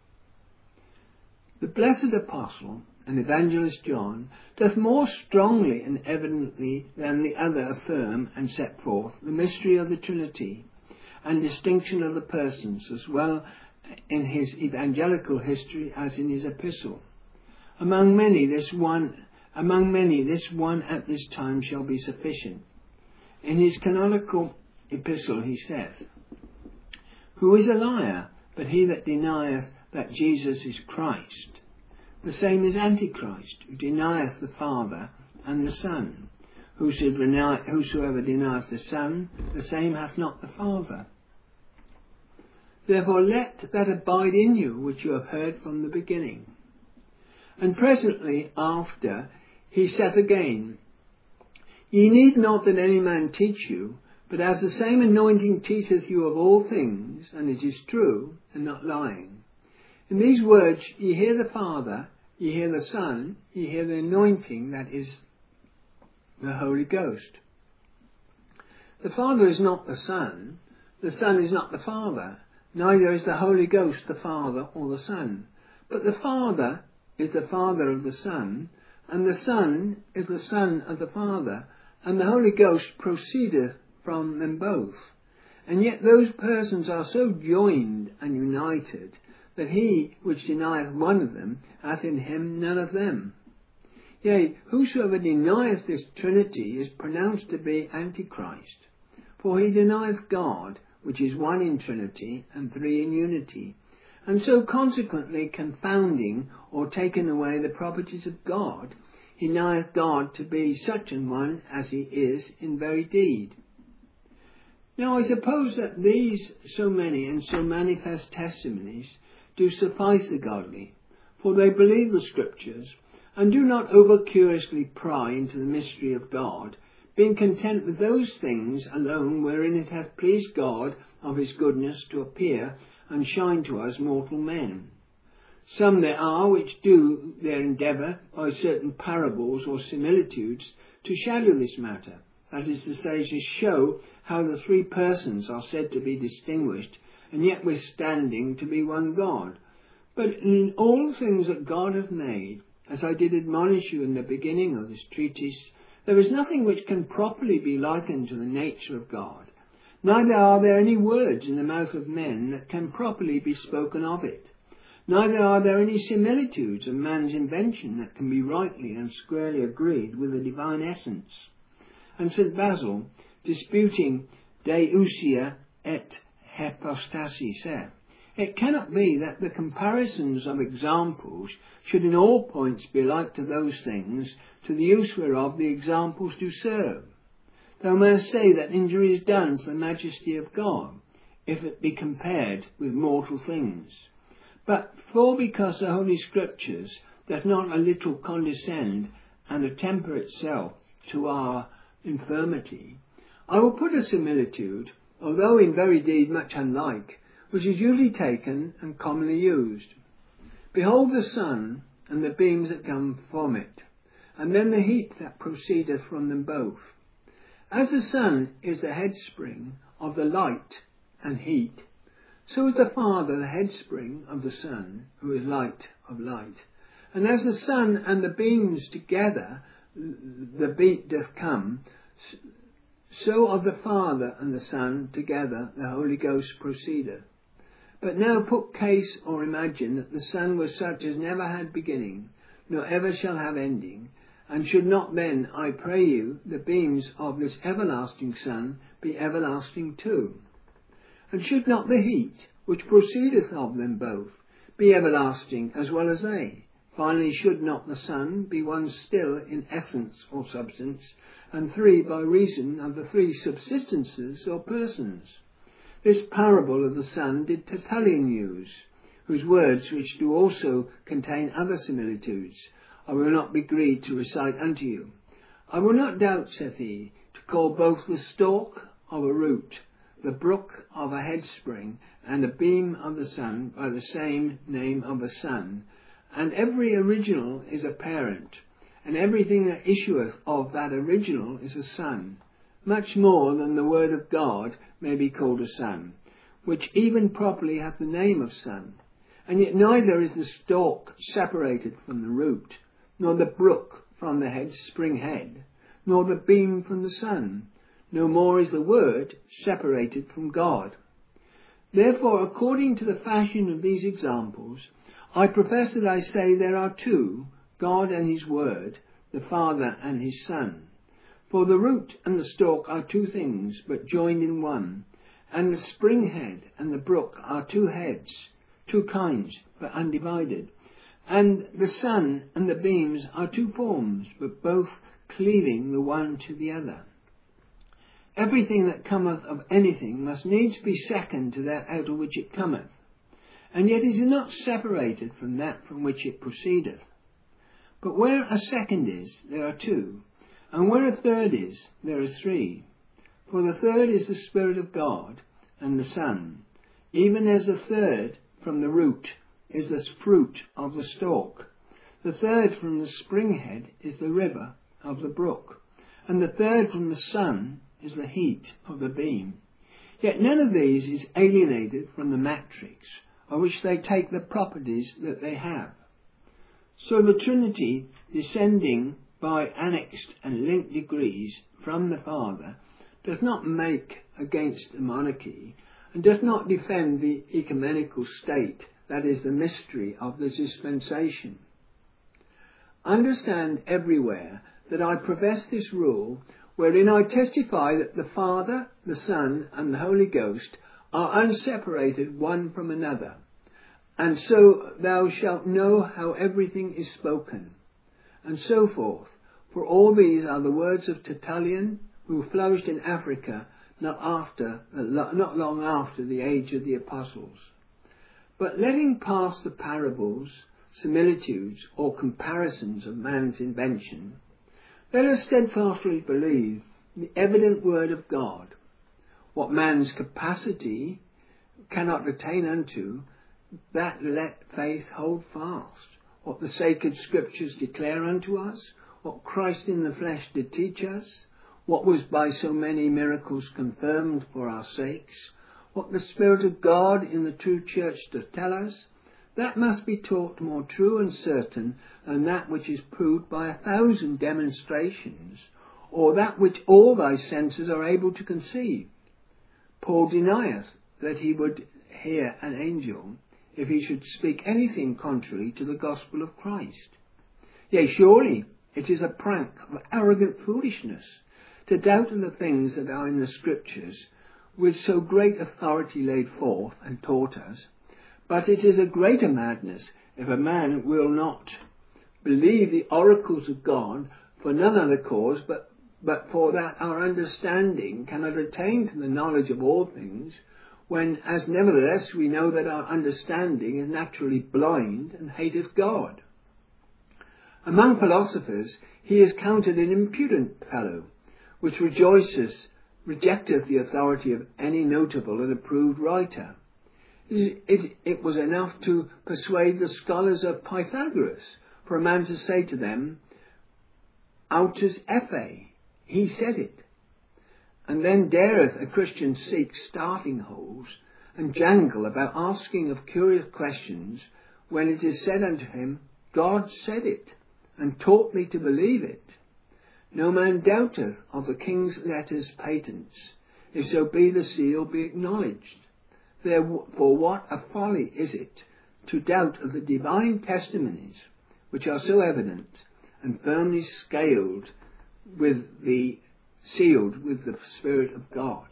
The blessed apostle and evangelist John doth more strongly and evidently than the other affirm and set forth the mystery of the Trinity and distinction of the persons, as well in his evangelical history as in his epistle. Among many this one at this time shall be sufficient. In his canonical epistle he saith, Who is a liar but he that denieth that Jesus is Christ? The same is Antichrist, who denieth the Father and the Son. Whosoever denieth the Son, the same hath not the Father. Therefore let that abide in you which you have heard from the beginning. And presently after he saith again, Ye need not that any man teach you, but as the same anointing teacheth you of all things, and it is true, and not lying. In these words ye hear the Father, ye hear the Son, ye hear the anointing, that is the Holy Ghost. The Father is not the Son is not the Father, neither is the Holy Ghost the Father or the Son. But the Father is the Father of the Son, and the Son is the Son of the Father, and the Holy Ghost proceedeth from them both. And yet those persons are so joined and united that he which denieth one of them hath in him none of them. Yea, whosoever denieth this Trinity is pronounced to be Antichrist, for he denieth God, which is one in Trinity and three in unity, and so consequently confounding or taking away the properties of God, he denieth God to be such an one as he is in very deed. Now I suppose that these so many and so manifest testimonies do suffice the godly, for they believe the Scriptures, and do not over-curiously pry into the mystery of God, being content with those things alone wherein it hath pleased God of his goodness to appear and shine to us mortal men. Some there are which do their endeavour by certain parables or similitudes to shadow this matter, that is to say, to show how the three persons are said to be distinguished, and yet withstanding to be one God. But in all things that God hath made, as I did admonish you in the beginning of this treatise, there is nothing which can properly be likened to the nature of God, neither are there any words in the mouth of men that can properly be spoken of it. Neither are there any similitudes of man's invention that can be rightly and squarely agreed with the divine essence. And St. Basil, disputing De Usia et Hypostasi, said, it cannot be that the comparisons of examples should in all points be like to those things, to the use whereof the examples do serve. Thou mayest say that injury is done to the majesty of God, if it be compared with mortal things. But because the Holy Scriptures does not a little condescend and attemper itself to our infirmity, I will put a similitude, although in very deed much unlike, which is usually taken and commonly used. Behold the sun and the beams that come from it, and then the heat that proceedeth from them both. As the sun is the headspring of the light and heat, so is the Father the headspring of the Son, who is light of light. And as the sun and the beams together, the beat doth come, so of the Father and the Son together the Holy Ghost proceedeth. But now put case or imagine that the Son was such as never had beginning, nor ever shall have ending, and should not then, I pray you, the beams of this everlasting Son be everlasting too? And should not the heat, which proceedeth of them both, be everlasting as well as they? Finally, should not the Son be one still in essence or substance, and three by reason of the three subsistences or persons? This parable of the Son did Tertullian use, whose words, which do also contain other similitudes, I will not be greed to recite unto you. I will not doubt, saith he, to call both the stalk of a root, the brook of a headspring, and the beam of the sun by the same name of a son, and every original is a parent, and everything that issueth of that original is a son, much more than the word of God may be called a son, which even properly hath the name of son. And yet neither is the stalk separated from the root, nor the brook from the spring head, nor the beam from the sun. No more is the word separated from God. Therefore, according to the fashion of these examples, I profess that I say there are two, God and his word, the Father and his Son. For the root and the stalk are two things, but joined in one, and the spring head and the brook are two heads, two kinds, but undivided. And the sun and the beams are two forms, but both cleaving the one to the other. Everything that cometh of anything must needs be second to that out of which it cometh, and yet is not separated from that from which it proceedeth. But where a second is, there are two, and where a third is, there are three. For the third is the Spirit of God, and the Son, even as the third from the root is the fruit of the stalk. The third from the spring head is the river of the brook, and the third from the sun is the heat of the beam. Yet none of these is alienated from the matrix, of which they take the properties that they have. So the Trinity, descending by annexed and linked degrees from the Father, doth not make against the monarchy, and doth not defend the ecumenical state, that is the mystery of the dispensation. Understand everywhere that I profess this rule, wherein I testify that the Father, the Son, and the Holy Ghost are unseparated one from another, and so thou shalt know how everything is spoken, and so forth. For all these are the words of Tertullian, who flourished in Africa not long after the age of the apostles. But letting pass the parables, similitudes, or comparisons of man's invention, let us steadfastly believe the evident word of God. What man's capacity cannot attain unto, that let faith hold fast. What the sacred scriptures declare unto us, what Christ in the flesh did teach us, what was by so many miracles confirmed for our sakes, what the Spirit of God in the true church doth tell us, that must be taught more true and certain than that which is proved by 1,000 demonstrations, or that which all thy senses are able to conceive. Paul denieth that he would hear an angel if he should speak anything contrary to the gospel of Christ. Yea, surely it is a prank of arrogant foolishness to doubt of the things that are in the Scriptures, with so great authority laid forth and taught us. But it is a greater madness if a man will not believe the oracles of God for none other cause, but for that our understanding cannot attain to the knowledge of all things, when, as nevertheless we know that our understanding is naturally blind and hateth God. Among philosophers he is counted an impudent fellow, which rejecteth the authority of any notable and approved writer. It was enough to persuade the scholars of Pythagoras for a man to say to them, autos efe, he said it. And then dareth a Christian seek starting holes and jangle about asking of curious questions, when it is said unto him, God said it, and taught me to believe it. No man doubteth of the king's letters patents, if so be the seal be acknowledged. Therefore what a folly is it to doubt of the divine testimonies, which are so evident and firmly sealed with the Spirit of God.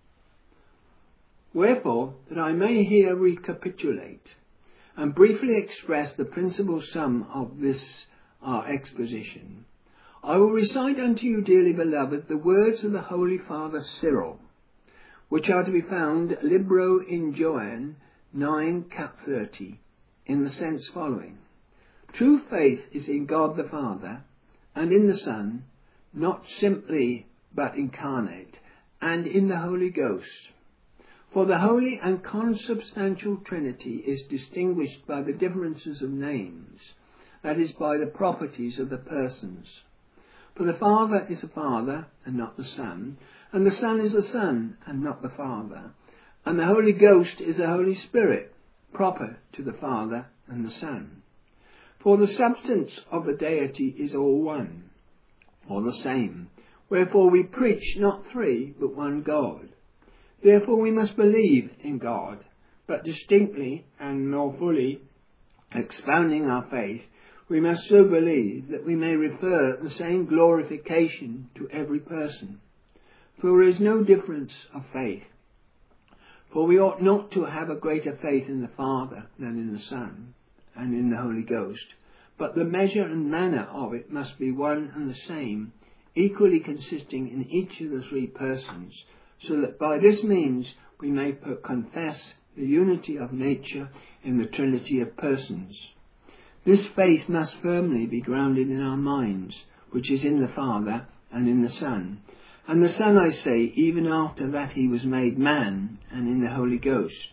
Wherefore, that I may here recapitulate and briefly express the principal sum of this our exposition, I will recite unto you, dearly beloved, the words of the Holy Father Cyril, which are to be found Libro in Joan 9 cap 30, in the sense following. True faith is in God the Father, and in the Son, not simply but incarnate, and in the Holy Ghost. For the Holy and Consubstantial Trinity is distinguished by the differences of names, that is, by the properties of the persons. For the Father is the Father, and not the Son, and the Son is the Son, and not the Father, and the Holy Ghost is the Holy Spirit, proper to the Father and the Son. For the substance of the deity is all one, or the same, wherefore we preach not three, but one God. Therefore we must believe in God, but distinctly and more fully expounding our faith, we must so believe that we may refer the same glorification to every person. For there is no difference of faith. For we ought not to have a greater faith in the Father than in the Son and in the Holy Ghost, but the measure and manner of it must be one and the same, equally consisting in each of the three persons, so that by this means we may confess the unity of nature in the Trinity of persons. This faith must firmly be grounded in our minds, which is in the Father and in the Son. And the Son, I say, even after that he was made man, and in the Holy Ghost.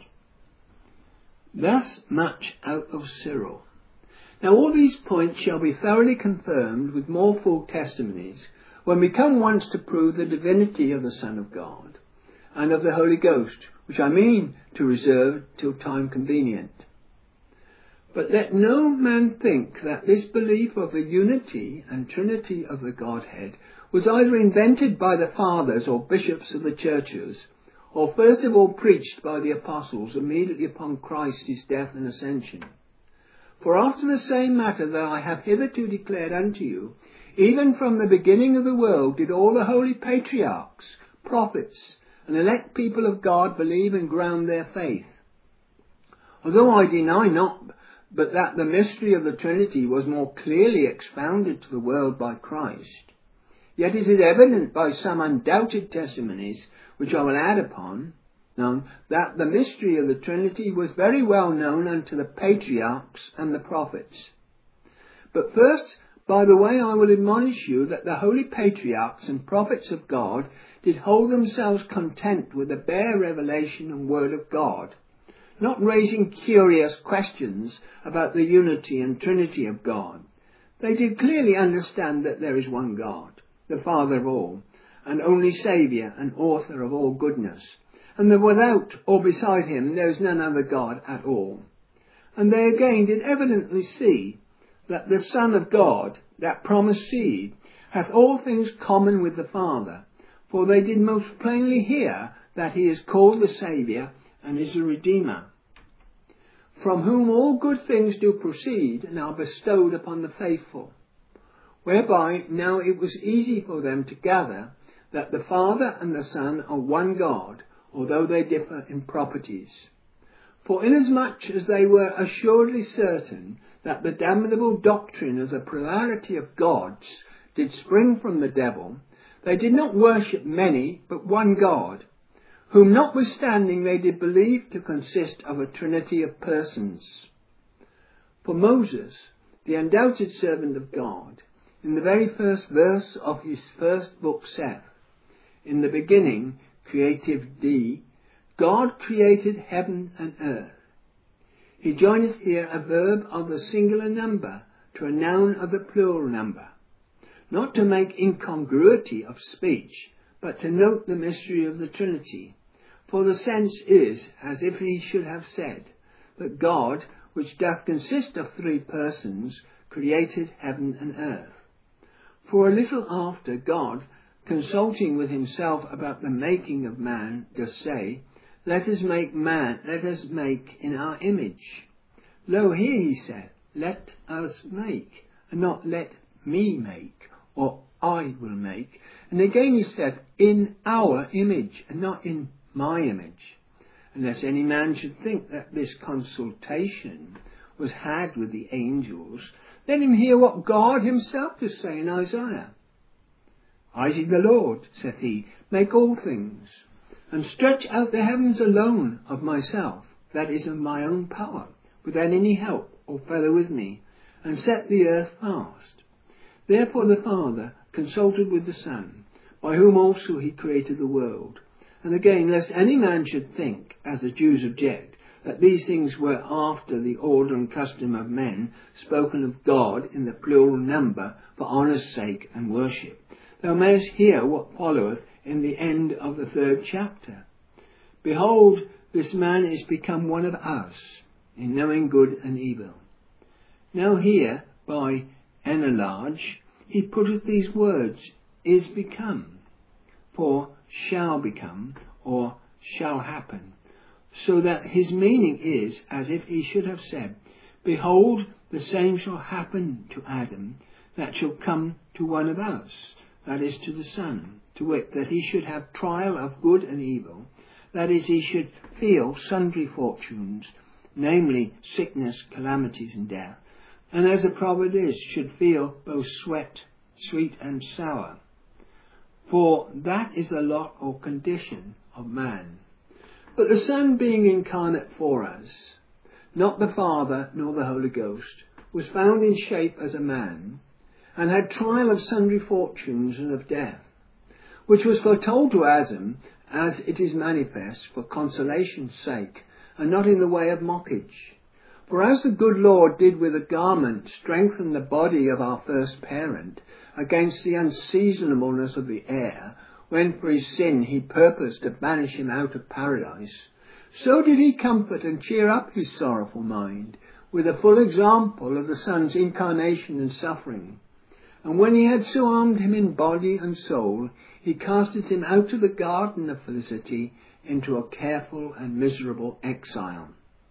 Thus much out of Cyril. Now all these points shall be thoroughly confirmed with more full testimonies when we come once to prove the divinity of the Son of God and of the Holy Ghost, which I mean to reserve till time convenient. But let no man think that this belief of the unity and Trinity of the Godhead was either invented by the fathers or bishops of the churches, or first of all preached by the apostles immediately upon Christ's death and ascension. For after the same matter that I have hitherto declared unto you, even from the beginning of the world did all the holy patriarchs, prophets, and elect people of God believe and ground their faith. Although I deny not but that the mystery of the Trinity was more clearly expounded to the world by Christ, yet it is evident by some undoubted testimonies, which I will add upon, that the mystery of the Trinity was very well known unto the patriarchs and the prophets. But first, by the way, I will admonish you that the holy patriarchs and prophets of God did hold themselves content with the bare revelation and word of God, not raising curious questions about the unity and Trinity of God. They did clearly understand that there is one God, the Father of all, and only Saviour and author of all goodness, and that without or beside him there is none other God at all. And they again did evidently see that the Son of God, that promised seed, hath all things common with the Father, for they did most plainly hear that he is called the Saviour and is the Redeemer, from whom all good things do proceed and are bestowed upon the faithful, whereby now it was easy for them to gather that the Father and the Son are one God, although they differ in properties. For inasmuch as they were assuredly certain that the damnable doctrine of the plurality of gods did spring from the devil, they did not worship many, but one God, whom notwithstanding they did believe to consist of a trinity of persons. For Moses, the undoubted servant of God, in the very first verse of his first book saith, in the beginning, creative D, God created heaven and earth. He joineth here a verb of the singular number to a noun of the plural number, not to make incongruity of speech, but to note the mystery of the Trinity. For the sense is as if he should have said that God, which doth consist of three persons, created heaven and earth. For a little after, God, consulting with himself about the making of man, does say, Let us make in our image. Lo, here he said, let us make, and not let me make, or I will make. And again he said, in our image, and not in my image. Unless any man should think that this consultation was had with the angels, let him hear what God himself does say in Isaiah. I see the Lord, saith he, make all things, and stretch out the heavens alone of myself, that is of my own power, without any help or fellow with me, and set the earth fast. Therefore the Father consulted with the Son, by whom also he created the world. And again, lest any man should think, as the Jews object, that these things were after the order and custom of men, spoken of God in the plural number for honour's sake and worship, thou mayest hear what followeth in the end of the 3rd chapter. Behold, this man is become one of us, in knowing good and evil. Now here, by enlarge, he putteth these words, is become, for shall become, or shall happen, so that his meaning is as if he should have said, Behold, the same shall happen to Adam, that shall come to one of us, that is, to the Son, to wit, that he should have trial of good and evil, that is, he should feel sundry fortunes, namely sickness, calamities, and death, and as the proverb is, should feel both sweet and sour. For that is the lot or condition of man. But the Son being incarnate for us, not the Father nor the Holy Ghost, was found in shape as a man, and had trial of sundry fortunes and of death, which was foretold to Adam, as it is manifest, for consolation's sake, and not in the way of mockage. For as the good Lord did with a garment strengthen the body of our first parent against the unseasonableness of the air, when for his sin he purposed to banish him out of paradise, so did he comfort and cheer up his sorrowful mind with a full example of the Son's incarnation and suffering. And when he had so armed him in body and soul, he casted him out of the garden of felicity into a careful and miserable exile.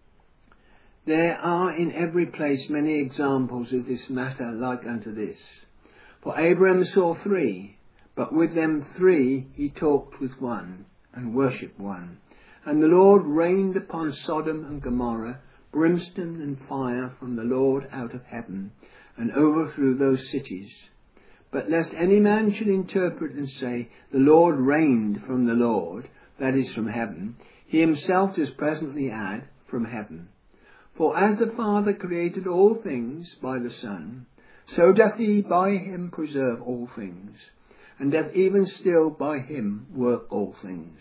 There are in every place many examples of this matter like unto this. For Abraham saw 3, but with them 3 he talked with one, and worshipped one. And the Lord rained upon Sodom and Gomorrah brimstone and fire from the Lord out of heaven, and overthrew those cities. But lest any man should interpret and say, the Lord reigned from the Lord, that is, from heaven, he himself does presently add, from heaven. For as the Father created all things by the Son, so doth he by him preserve all things, and doth even still by him work all things.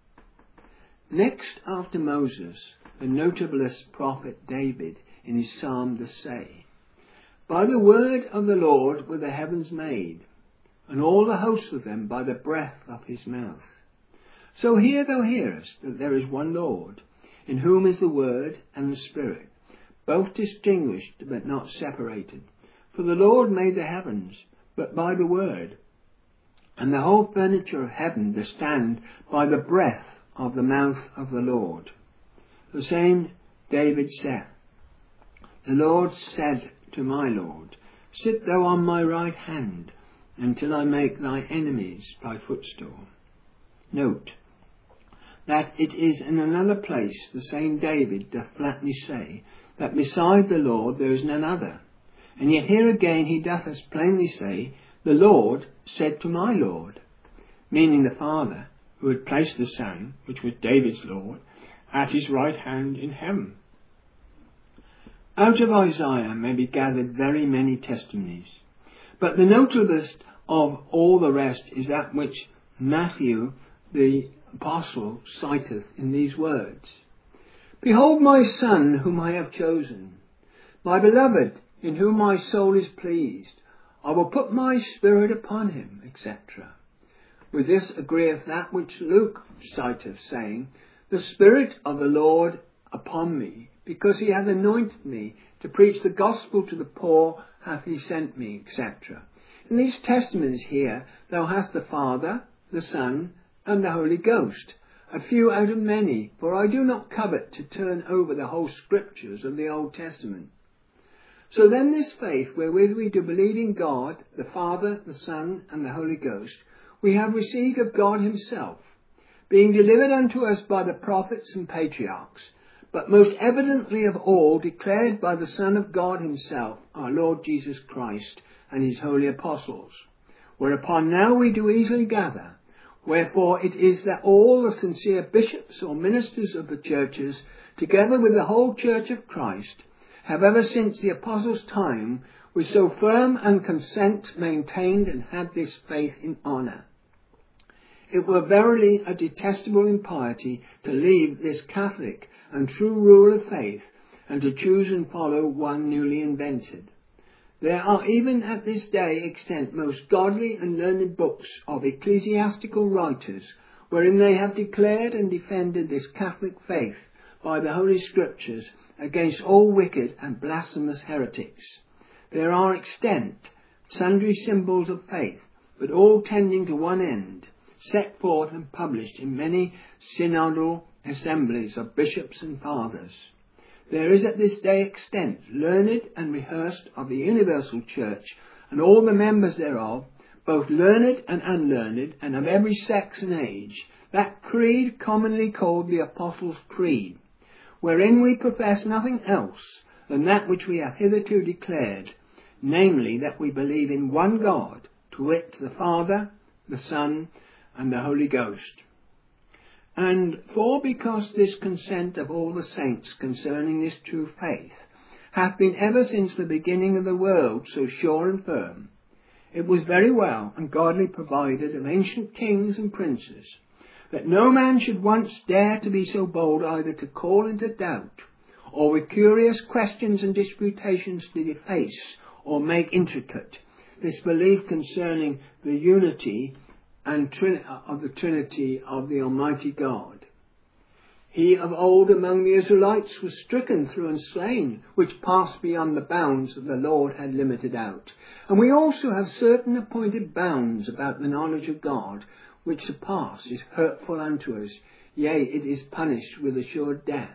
Next after Moses, the notablest prophet David in his psalm doth say, by the word of the Lord were the heavens made, and all the hosts of them by the breath of his mouth. So hear thou hearest that there is one Lord, in whom is the Word and the Spirit, both distinguished but not separated. For the Lord made the heavens, but by the word, and the whole furniture of heaven does stand by the breath of the mouth of the Lord. The same David saith, the Lord said to my Lord, sit thou on my right hand, until I make thy enemies thy footstool. Note that it is in another place the same David doth flatly say that beside the Lord there is none other. And yet here again he doth as plainly say, the Lord said to my Lord, meaning the Father, who had placed the Son, which was David's Lord, at his right hand in heaven. Out of Isaiah may be gathered very many testimonies, but the notablest of all the rest is that which Matthew the Apostle citeth in these words, behold my Son whom I have chosen, my beloved in whom my soul is pleased, I will put my Spirit upon him, etc. With this agreeth that which Luke citeth, saying, the Spirit of the Lord upon me, because he hath anointed me to preach the gospel to the poor, hath he sent me, etc. In these testimonies here thou hast the Father, the Son, and the Holy Ghost, a few out of many, for I do not covet to turn over the whole scriptures of the Old Testament. So then this faith wherewith we do believe in God, the Father, the Son, and the Holy Ghost, we have received of God himself, being delivered unto us by the prophets and patriarchs, but most evidently of all declared by the Son of God himself, our Lord Jesus Christ, and his holy apostles. Whereupon now we do easily gather, wherefore it is that all the sincere bishops or ministers of the churches, together with the whole church of Christ, have ever since the apostles' time with so firm and consent maintained and had this faith in honour. It were verily a detestable impiety to leave this Catholic and true rule of faith, and to choose and follow one newly invented. There are even at this day extant most godly and learned books of ecclesiastical writers, wherein they have declared and defended this Catholic faith by the Holy Scriptures against all wicked and blasphemous heretics. There are extant sundry symbols of faith, but all tending to one end, set forth and published in many synodal assemblies of bishops and fathers. There is at this day extant, learned and rehearsed of the universal church, and all the members thereof, both learned and unlearned, and of every sex and age, that creed commonly called the Apostles' Creed, wherein we profess nothing else than that which we have hitherto declared, namely that we believe in one God, to wit, the Father, the Son, and the Holy Ghost. And for because this consent of all the saints concerning this true faith hath been ever since the beginning of the world so sure and firm, it was very well and godly provided of ancient kings and princes, that no man should once dare to be so bold either to call into doubt, or with curious questions and disputations to deface or make intricate this belief concerning the unity and of the Trinity of the Almighty God. He of old among the Israelites was stricken through and slain, which passed beyond the bounds that the Lord had limited out. And we also have certain appointed bounds about the knowledge of God, which surpass is hurtful unto us, yea, it is punished with assured death.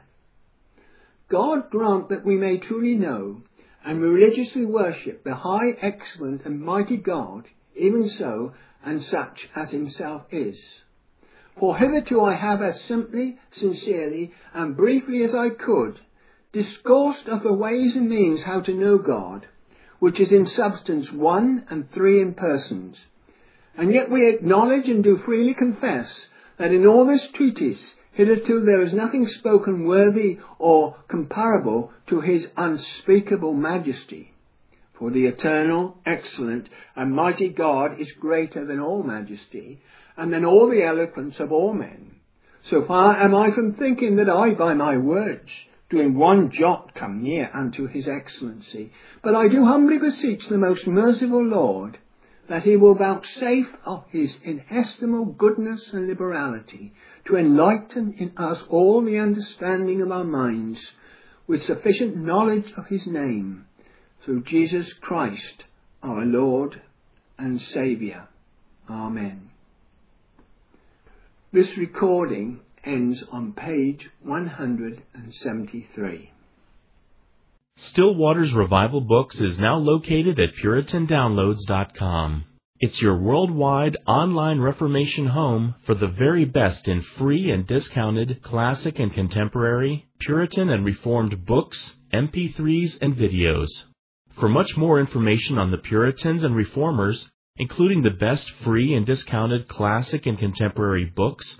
God grant that we may truly know and religiously worship the high, excellent, and mighty God, even so, and such as himself is. For hitherto I have as simply, sincerely, and briefly as I could discoursed of the ways and means how to know God, which is in substance one and three in persons. And yet we acknowledge and do freely confess that in all this treatise hitherto there is nothing spoken worthy or comparable to his unspeakable majesty. For the eternal, excellent, and mighty God is greater than all majesty, and than all the eloquence of all men. So far am I from thinking that I by my words do in one jot come near unto his excellency. But I do humbly beseech the most merciful Lord, that he will vouchsafe of his inestimable goodness and liberality, to enlighten in us all the understanding of our minds, with sufficient knowledge of his name, through Jesus Christ, our Lord and Saviour. Amen. This recording ends on page 173. Still Waters Revival Books is now located at PuritanDownloads.com. It's your worldwide online Reformation home for the very best in free and discounted classic and contemporary, Puritan and Reformed books, MP3s, and videos. For much more information on the Puritans and Reformers, including the best free and discounted classic and contemporary books,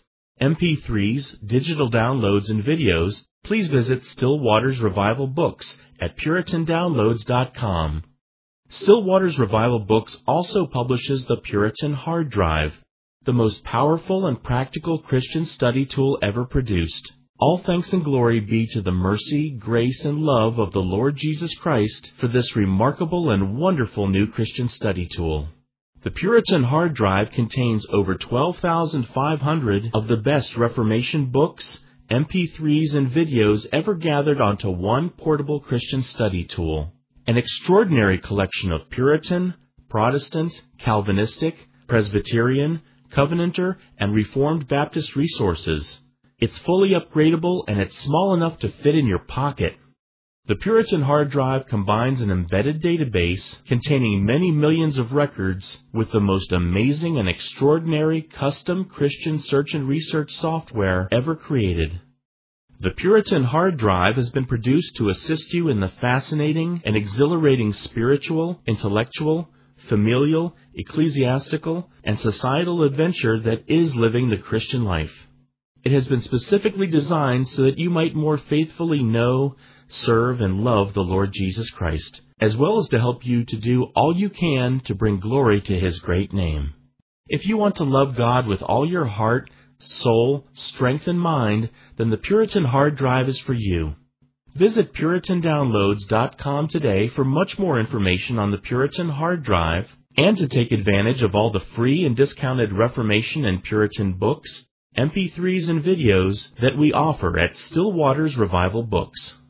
MP3s, digital downloads, and videos, please visit Still Waters Revival Books at PuritanDownloads.com. Still Waters Revival Books also publishes the Puritan Hard Drive, the most powerful and practical Christian study tool ever produced. All thanks and glory be to the mercy, grace, and love of the Lord Jesus Christ for this remarkable and wonderful new Christian study tool. The Puritan Hard Drive contains over 12,500 of the best Reformation books, MP3s, and videos ever gathered onto one portable Christian study tool. An extraordinary collection of Puritan, Protestant, Calvinistic, Presbyterian, Covenanter, and Reformed Baptist resources. It's fully upgradable and it's small enough to fit in your pocket. The Puritan Hard Drive combines an embedded database containing many millions of records with the most amazing and extraordinary custom Christian search and research software ever created. The Puritan Hard Drive has been produced to assist you in the fascinating and exhilarating spiritual, intellectual, familial, ecclesiastical, and societal adventure that is living the Christian life. It has been specifically designed so that you might more faithfully know, serve, and love the Lord Jesus Christ, as well as to help you to do all you can to bring glory to His great name. If you want to love God with all your heart, soul, strength, and mind, then the Puritan Hard Drive is for you. Visit PuritanDownloads.com today for much more information on the Puritan Hard Drive and to take advantage of all the free and discounted Reformation and Puritan books, MP3s, and videos that we offer at Still Waters Revival Books.